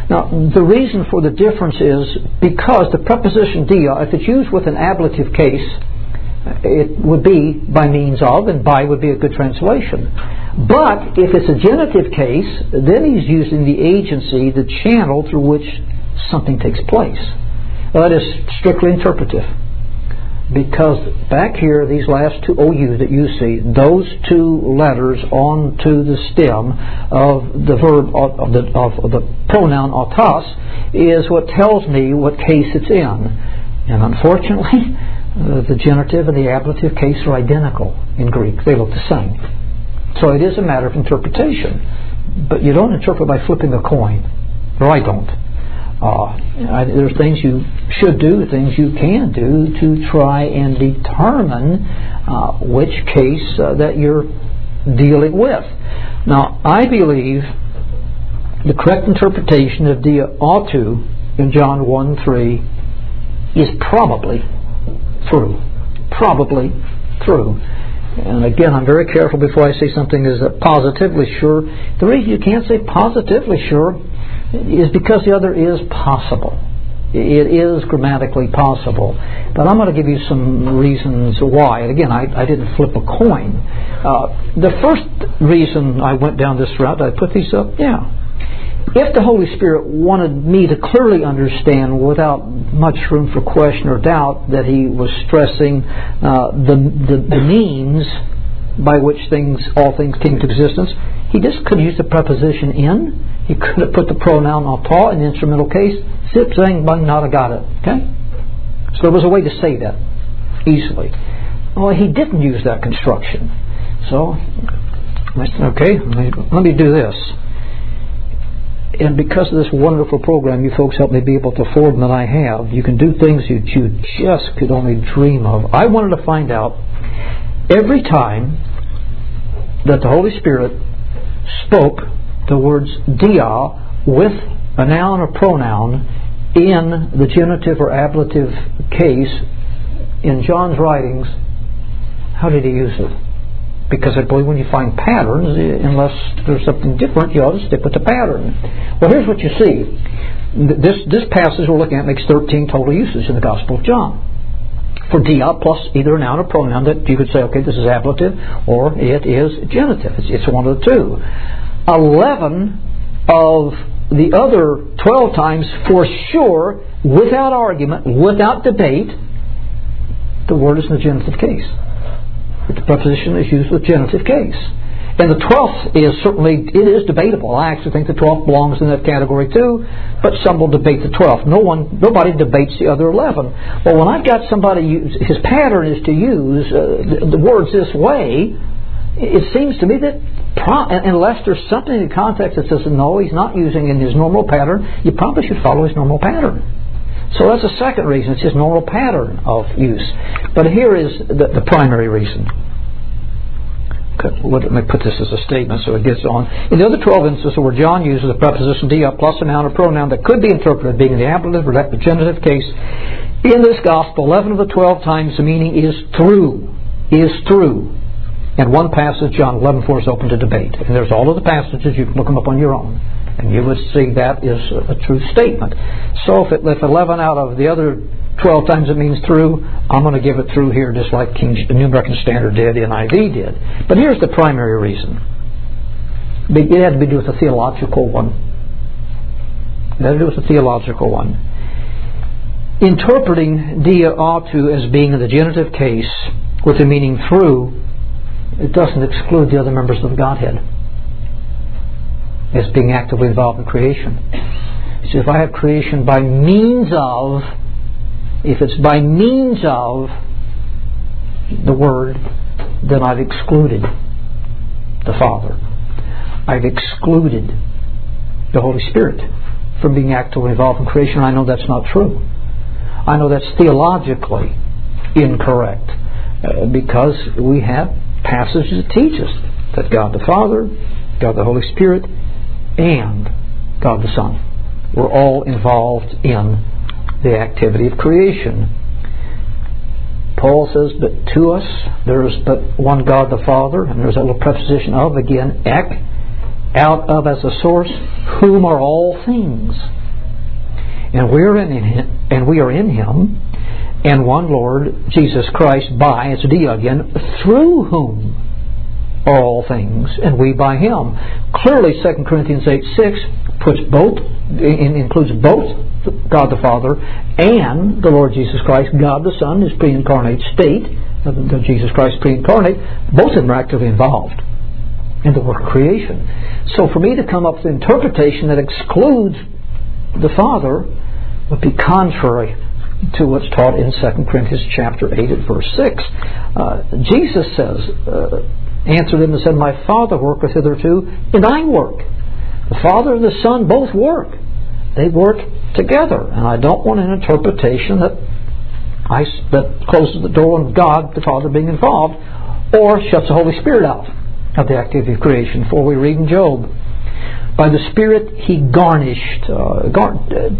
[SPEAKER 1] Now, the reason for the difference is because the preposition dia, if it's used with an ablative case, it would be by means of, and by would be a good translation. But if it's a genitive case, then he's using the agency, the channel through which something takes place. That is strictly interpretive. Because back here, these last two O U that you see, those two letters onto the stem of the verb of the, of the pronoun autos is what tells me what case it's in. And unfortunately, uh, the genitive and the ablative case are identical in Greek. They look the same. So it is a matter of interpretation. But you don't interpret by flipping a coin. Or I don't. Uh, I, there are things you should do, things you can do to try and determine uh, which case uh, that you're dealing with. Now, I believe the correct interpretation of dia autu in John one three is probably true. Probably true. And again, I'm very careful before I say something is uh, positively sure. The reason you can't say positively sure is because the other is possible. It is grammatically possible. But I'm going to give you some reasons why. And again, I, I didn't flip a coin. Uh, the first reason I went down this route, I put these up, yeah. If the Holy Spirit wanted me to clearly understand without much room for question or doubt that He was stressing uh, the, the, the means by which things, all things came into existence, He just could use the preposition in. He could have put the pronoun auto in the instrumental case. Zip, zang, bang, nada, got it. Okay? So there was a way to say that easily. Well, He didn't use that construction. So, I said, okay, let me, let me do this. And because of this wonderful program you folks helped me be able to afford and that I have, you can do things you, you just could only dream of. I wanted to find out every time that the Holy Spirit spoke the words dia with a noun or pronoun in the genitive or ablative case in John's writings, how did he use it? Because I believe when you find patterns, unless there's something different, you ought to stick with the pattern. Well, here's what you see. This, this passage we're looking at makes thirteen total uses in the Gospel of John. For dia plus either a noun or pronoun that you could say, okay, this is ablative or it is genitive. It's, it's one of the two. Eleven of the other twelve times, for sure, without argument, without debate, the word is in the genitive case. The preposition is used with genitive case. And the twelfth is certainly, it is debatable. I actually think the twelfth belongs in that category too, but some will debate the twelfth. No one, nobody debates the other eleven. Well, when I've got somebody, use, his pattern is to use uh, the, the words this way, it seems to me that pro- unless there's something in the context that says, no, he's not using in his normal pattern, you probably should follow his normal pattern. So that's the second reason. It's his normal pattern of use. But here is the, the primary reason. Okay, let me put this as a statement so it gets on. In the other twelve instances where John uses the preposition dia plus a noun or pronoun that could be interpreted being in the ablative or the genitive case, in this gospel, eleven of the twelve times the meaning is through. Is through. And one passage, John eleven four, is open to debate. And there's all of the passages. You can look them up on your own. And you would see that is a, a true statement. So if, it, if eleven out of the other twelve times it means through, I'm going to give it through here just like King, the New American Standard did, N I V did. But here's the primary reason. It had to do with a theological one. It had to do with a theological one. Interpreting dia autu as being in the genitive case with the meaning through, it doesn't exclude the other members of the Godhead as being actively involved in creation. So if I have creation by means of, if it's by means of the Word, then I've excluded the Father. I've excluded the Holy Spirit from being actively involved in creation. I know that's not true. I know that's theologically incorrect uh, because we have passages that teach us that God the Father, God the Holy Spirit, and God the Son were all involved in the activity of creation. Paul says, but to us there is but one God the Father, and there's that little preposition of, again, ek, out of as a source, whom are all things. And we are in him, and we are in him, and one Lord Jesus Christ, by, it's dia again, through whom are all things, and we by him. Clearly Second Corinthians eight six puts both, includes both God the Father and the Lord Jesus Christ, God the Son, his pre-incarnate state, the Jesus Christ pre-incarnate, both of them are actively involved in the work of creation. So for me to come up with an interpretation that excludes the Father would be contrary to what's taught in Second Corinthians chapter eight at verse six. Uh, Jesus says, uh, answered them and said, My Father worketh hitherto, and I work. The Father and the Son both work. They work together. And I don't want an interpretation that I, that closes the door on God, the Father, being involved, or shuts the Holy Spirit out of the activity of creation. For we read in Job, by the Spirit he garnished, uh, gar- uh,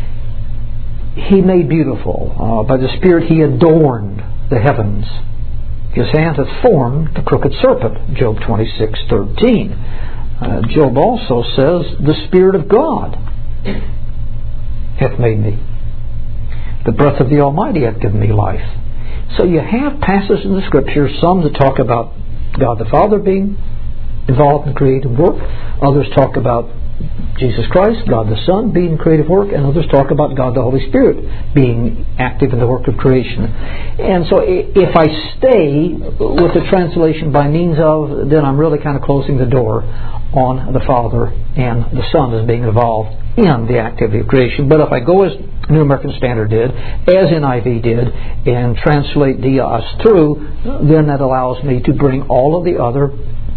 [SPEAKER 1] he made beautiful. Uh, by the Spirit he adorned the heavens. His hand hath formed the crooked serpent, Job twenty-six thirteen. Uh, Job also says, the Spirit of God hath made me. The breath of the Almighty hath given me life. So you have passages in the Scripture, some that talk about God the Father being involved in creative work. Others talk about Jesus Christ, God the Son, being in creative work, and others talk about God the Holy Spirit being active in the work of creation. And so if I stay with the translation by means of, then I'm really kind of closing the door on the Father and the Son as being involved in the activity of creation. But if I go as New American Standard did, as N I V did, and translate Dios through, then that allows me to bring all of the other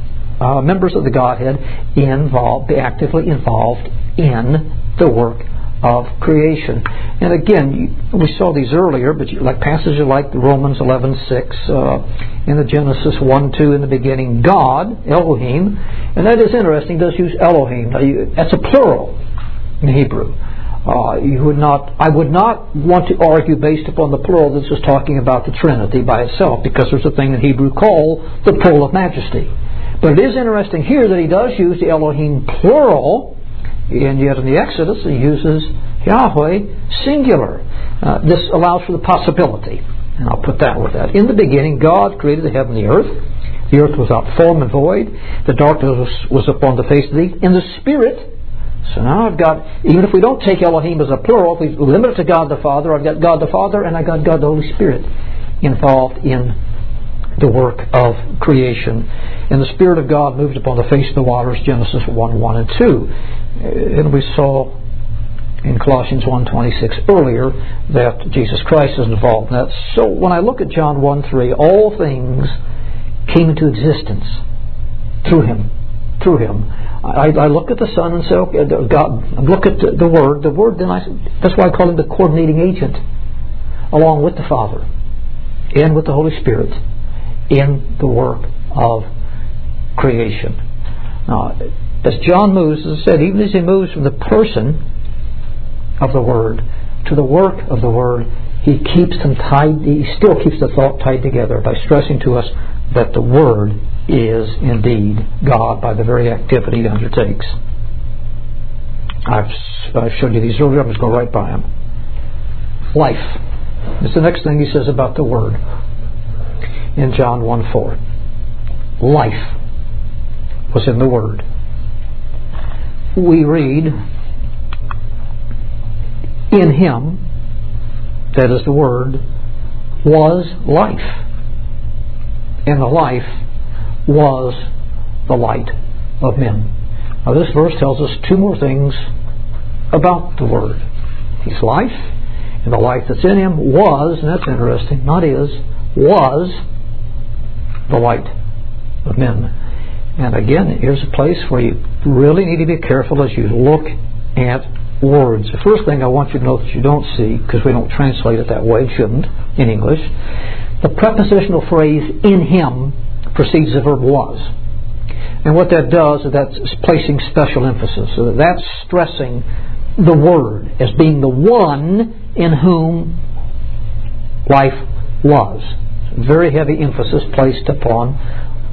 [SPEAKER 1] Uh, members of the Godhead involved, be actively involved in the work of creation. And again, we saw these earlier, but like passages like Romans eleven six, uh, in the Genesis one two, in the beginning, God, Elohim, and that is interesting, does use Elohim. Now you, that's a plural in Hebrew. Uh, you would not, I would not want to argue based upon the plural that's just talking about the Trinity by itself, because there's a thing in Hebrew called the plural of majesty. But it is interesting here that he does use the Elohim plural, and yet in the Exodus he uses Yahweh singular. Uh, this allows for the possibility, and I'll put that with that. In the beginning, God created the heaven and the earth. The earth was without form and void. The darkness was, was upon the face of the deep. In the Spirit, so now I've got, even if we don't take Elohim as a plural, if we limit it to God the Father, I've got God the Father and I've got God the Holy Spirit involved in the work of creation. And the Spirit of God moved upon the face of the waters, Genesis one one and two. And we saw in Colossians one twenty-six earlier that Jesus Christ is involved in that. So when I look at John one three, all things came into existence through Him. Through Him. I, I look at the Son and say, okay, God, I look at the, the Word. The Word, then I, that's why I call Him the coordinating agent, along with the Father and with the Holy Spirit, in the work of creation. Now, as John moves, as I said, even as he moves from the person of the Word to the work of the Word, he keeps them tied, he still keeps the thought tied together by stressing to us that the Word is indeed God by the very activity he undertakes. I've, I've showed you these earlier, I'm just going right by them. Life. It's the next thing he says about the Word in John one four. Life was in the Word. We read, in Him, that is the Word, was life. And the life was the light of men. Now this verse tells us two more things about the Word. He's life, and the life that's in Him was, and that's interesting, not is, was the light of men. And again, here's a place where you really need to be careful as you look at words. The first thing I want you to know that you don't see, because we don't translate it that way, shouldn't, in English, the prepositional phrase, in Him, precedes the verb was. And what that does is that's placing special emphasis. So that's stressing the Word as being the one in whom life was. Very heavy emphasis placed upon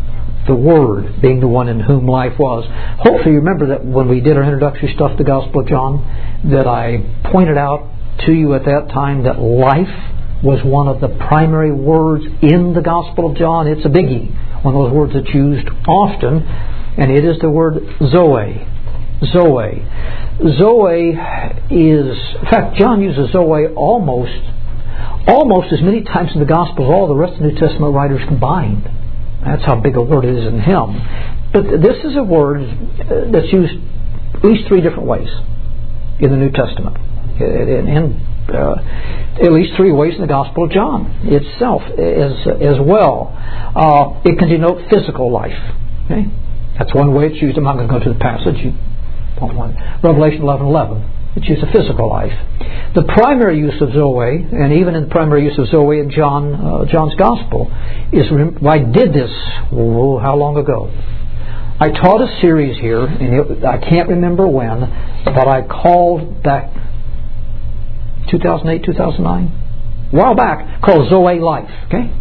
[SPEAKER 1] The Word being the one in whom life was. Hopefully you remember that when we did our introductory stuff to the Gospel of John, that I pointed out to you at that time that life was one of the primary words in the Gospel of John. It's a biggie, one of those words that's used often, and it is the word Zoe. Zoe. Zoe is, in fact, John uses Zoe almost, almost as many times in the Gospel as all the rest of the New Testament writers combined. That's how big a word it is in him. But this is a word that's used at least three different ways in the New Testament. In, in uh, at least three ways in the Gospel of John itself as, as well. Uh, it can denote physical life. Okay? That's one way it's used. I'm not going to go to the passage. You don't want Revelation eleven eleven. It's used of physical life. The primary use of Zoe, and even in the primary use of Zoe in John uh, John's Gospel, is, I did this, oh, how long ago? I taught a series here, and it, I can't remember when, but I called back two thousand eight, two thousand nine, a while back, called Zoe Life, okay?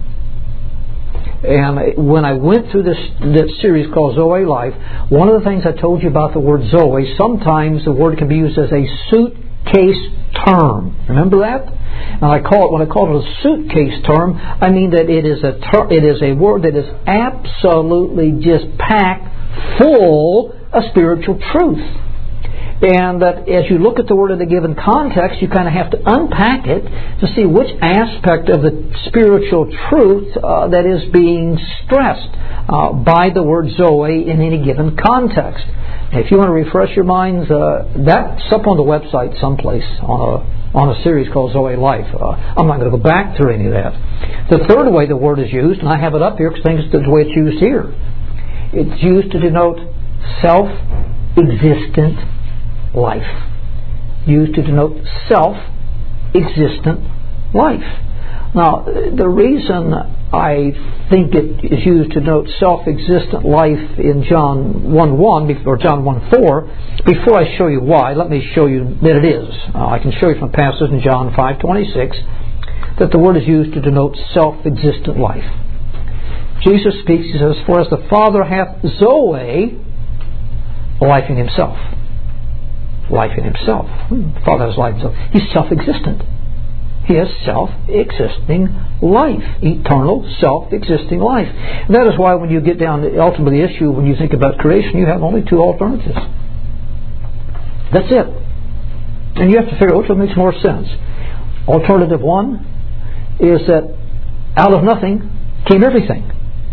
[SPEAKER 1] And when I went through this, this series called Zoe Life, one of the things I told you about the word Zoe, sometimes the word can be used as a suitcase term. Remember that? And I call it, when I call it a suitcase term, I mean that it is a ter- it is a word that is absolutely just packed full of spiritual truth. And that as you look at the word in a given context, you kind of have to unpack it to see which aspect of the spiritual truth uh, that is being stressed uh, by the word Zoe in any given context. If you want to refresh your minds, uh, that's up on the website someplace on a on a series called Zoe Life. Uh, I'm not going to go back through any of that. The third way the word is used, and I have it up here because I think it's the way it's used here. It's used to denote self-existent life. Used to denote self-existent life. Now, the reason I think it is used to denote self-existent life in John one one or John one four, before I show you why, let me show you that it is. Uh, I can show you from a passage in John five twenty-six that the word is used to denote self-existent life. Jesus speaks, he says, "For as the Father hath Zoe, life in himself." Life in himself. The Father has life in himself. He's self-existent. He has self-existing life. Eternal, self-existing life. And that is why when you get down to ultimately the issue, when you think about creation, you have only two alternatives. That's it. And you have to figure out which one makes more sense. Alternative one is that out of nothing came everything.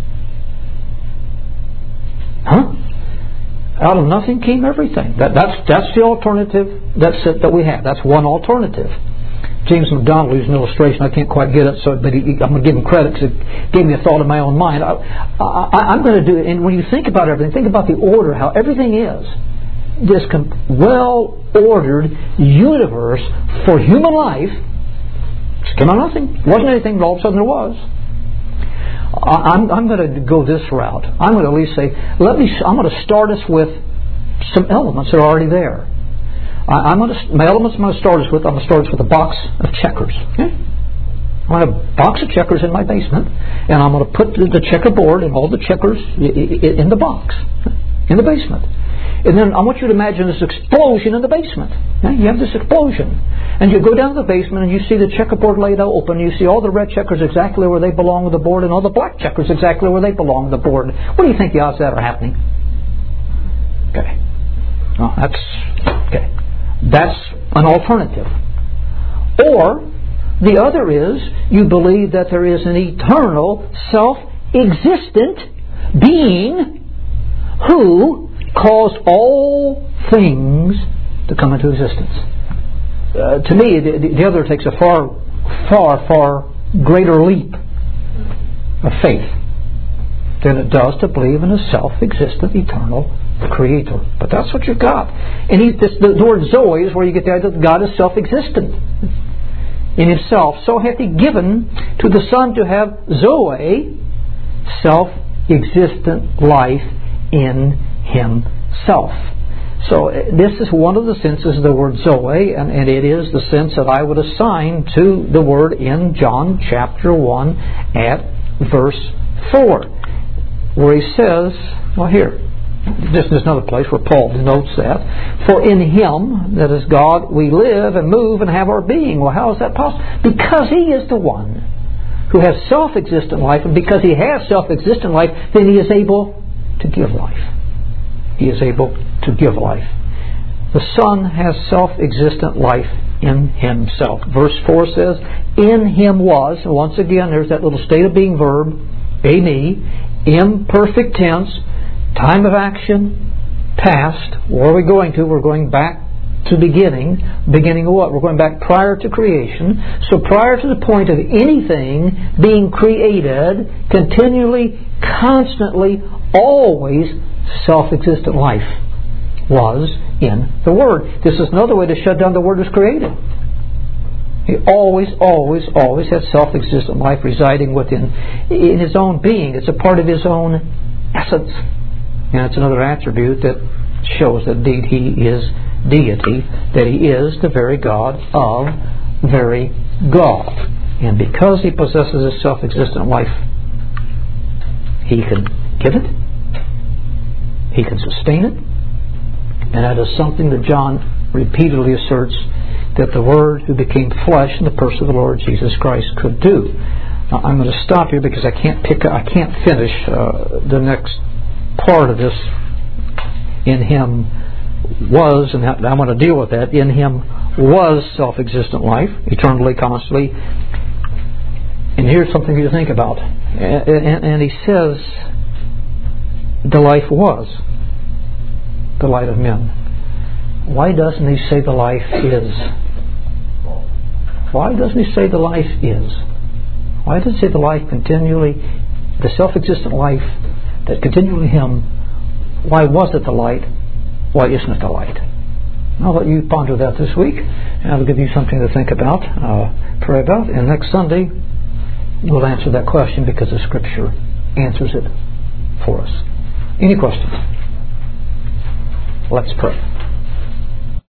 [SPEAKER 1] Huh? Out of nothing came everything. That, that's that's the alternative that's it, that we have. That's one alternative. James MacDonald used an illustration. I can't quite get it, so but he, I'm going to give him credit because it gave me a thought in my own mind. I, I, I'm going to do it. And when you think about everything, think about the order, how everything is. This com- well-ordered universe for human life just came out of nothing. It wasn't anything, but all of a sudden there was. I'm, I'm going to go this route. I'm going to at least say, let me. I'm going to start us with some elements that are already there. I, I'm going to, my elements I'm going to start us with. I'm going to start us with a box of checkers. Okay? I have a box of checkers in my basement, and I'm going to put the, the checkerboard and all the checkers in the box in the basement. And then I want you to imagine this explosion in the basement. You have this explosion. And you go down to the basement and you see the checkerboard laid out open. You see all the red checkers exactly where they belong on the board and all the black checkers exactly where they belong on the board. What do you think the odds of that are happening? Okay. Oh, that's, okay. That's an alternative. Or the other is you believe that there is an eternal, self-existent being who caused all things to come into existence. Uh, to me, the, the other takes a far, far, far greater leap of faith than it does to believe in a self-existent, eternal Creator. But that's what you've got. And he, this, the, the word Zoe is where you get the idea that God is self-existent in Himself. So hath He given to the Son to have Zoe, self-existent life in Himself. So this is one of the senses of the word Zoe, and, and it is the sense that I would assign to the word in John chapter one at verse four. where he says, well, here, this is another place where Paul denotes that. For in Him, that is God, we live and move and have our being. Well, how is that possible? Because He is the one who has self-existent life, and because He has self-existent life, then He is able to give life. He is able to give life. The Son has self-existent life in Himself. Verse four says, in Him was, once again, there's that little state of being verb, eimi, imperfect tense, time of action, past. Where are we going to? We're going back to beginning. Beginning of what? We're going back prior to creation. So prior to the point of anything being created, continually, constantly, always self-existent life was in the Word. This is another way to shut down the Word was created. He always, always, always had self-existent life residing within in His own being. It's a part of His own essence. And it's another attribute that shows that indeed He is deity, that He is the very God of very God. And because He possesses a self-existent life, He can give it, He can sustain it, and that is something that John repeatedly asserts that the Word who became flesh in the person of the Lord Jesus Christ could do. Now, I'm going to stop here because I can't pick I can't finish uh, the next part of this. In Him was, and I'm going to deal with that, in Him was self-existent life, eternally, constantly. And here's something for you to think about. And, and, and He says, the life was the light of men. Why doesn't He say the life is? Why doesn't He say the life is? Why does He say the life continually, the self-existent life that continually Him, why was it the light? Why isn't it the light? I'll let you ponder that this week, and I'll give you something to think about, uh, pray about, and next Sunday we'll answer that question because the Scripture answers it for us. Any questions? Let's pray.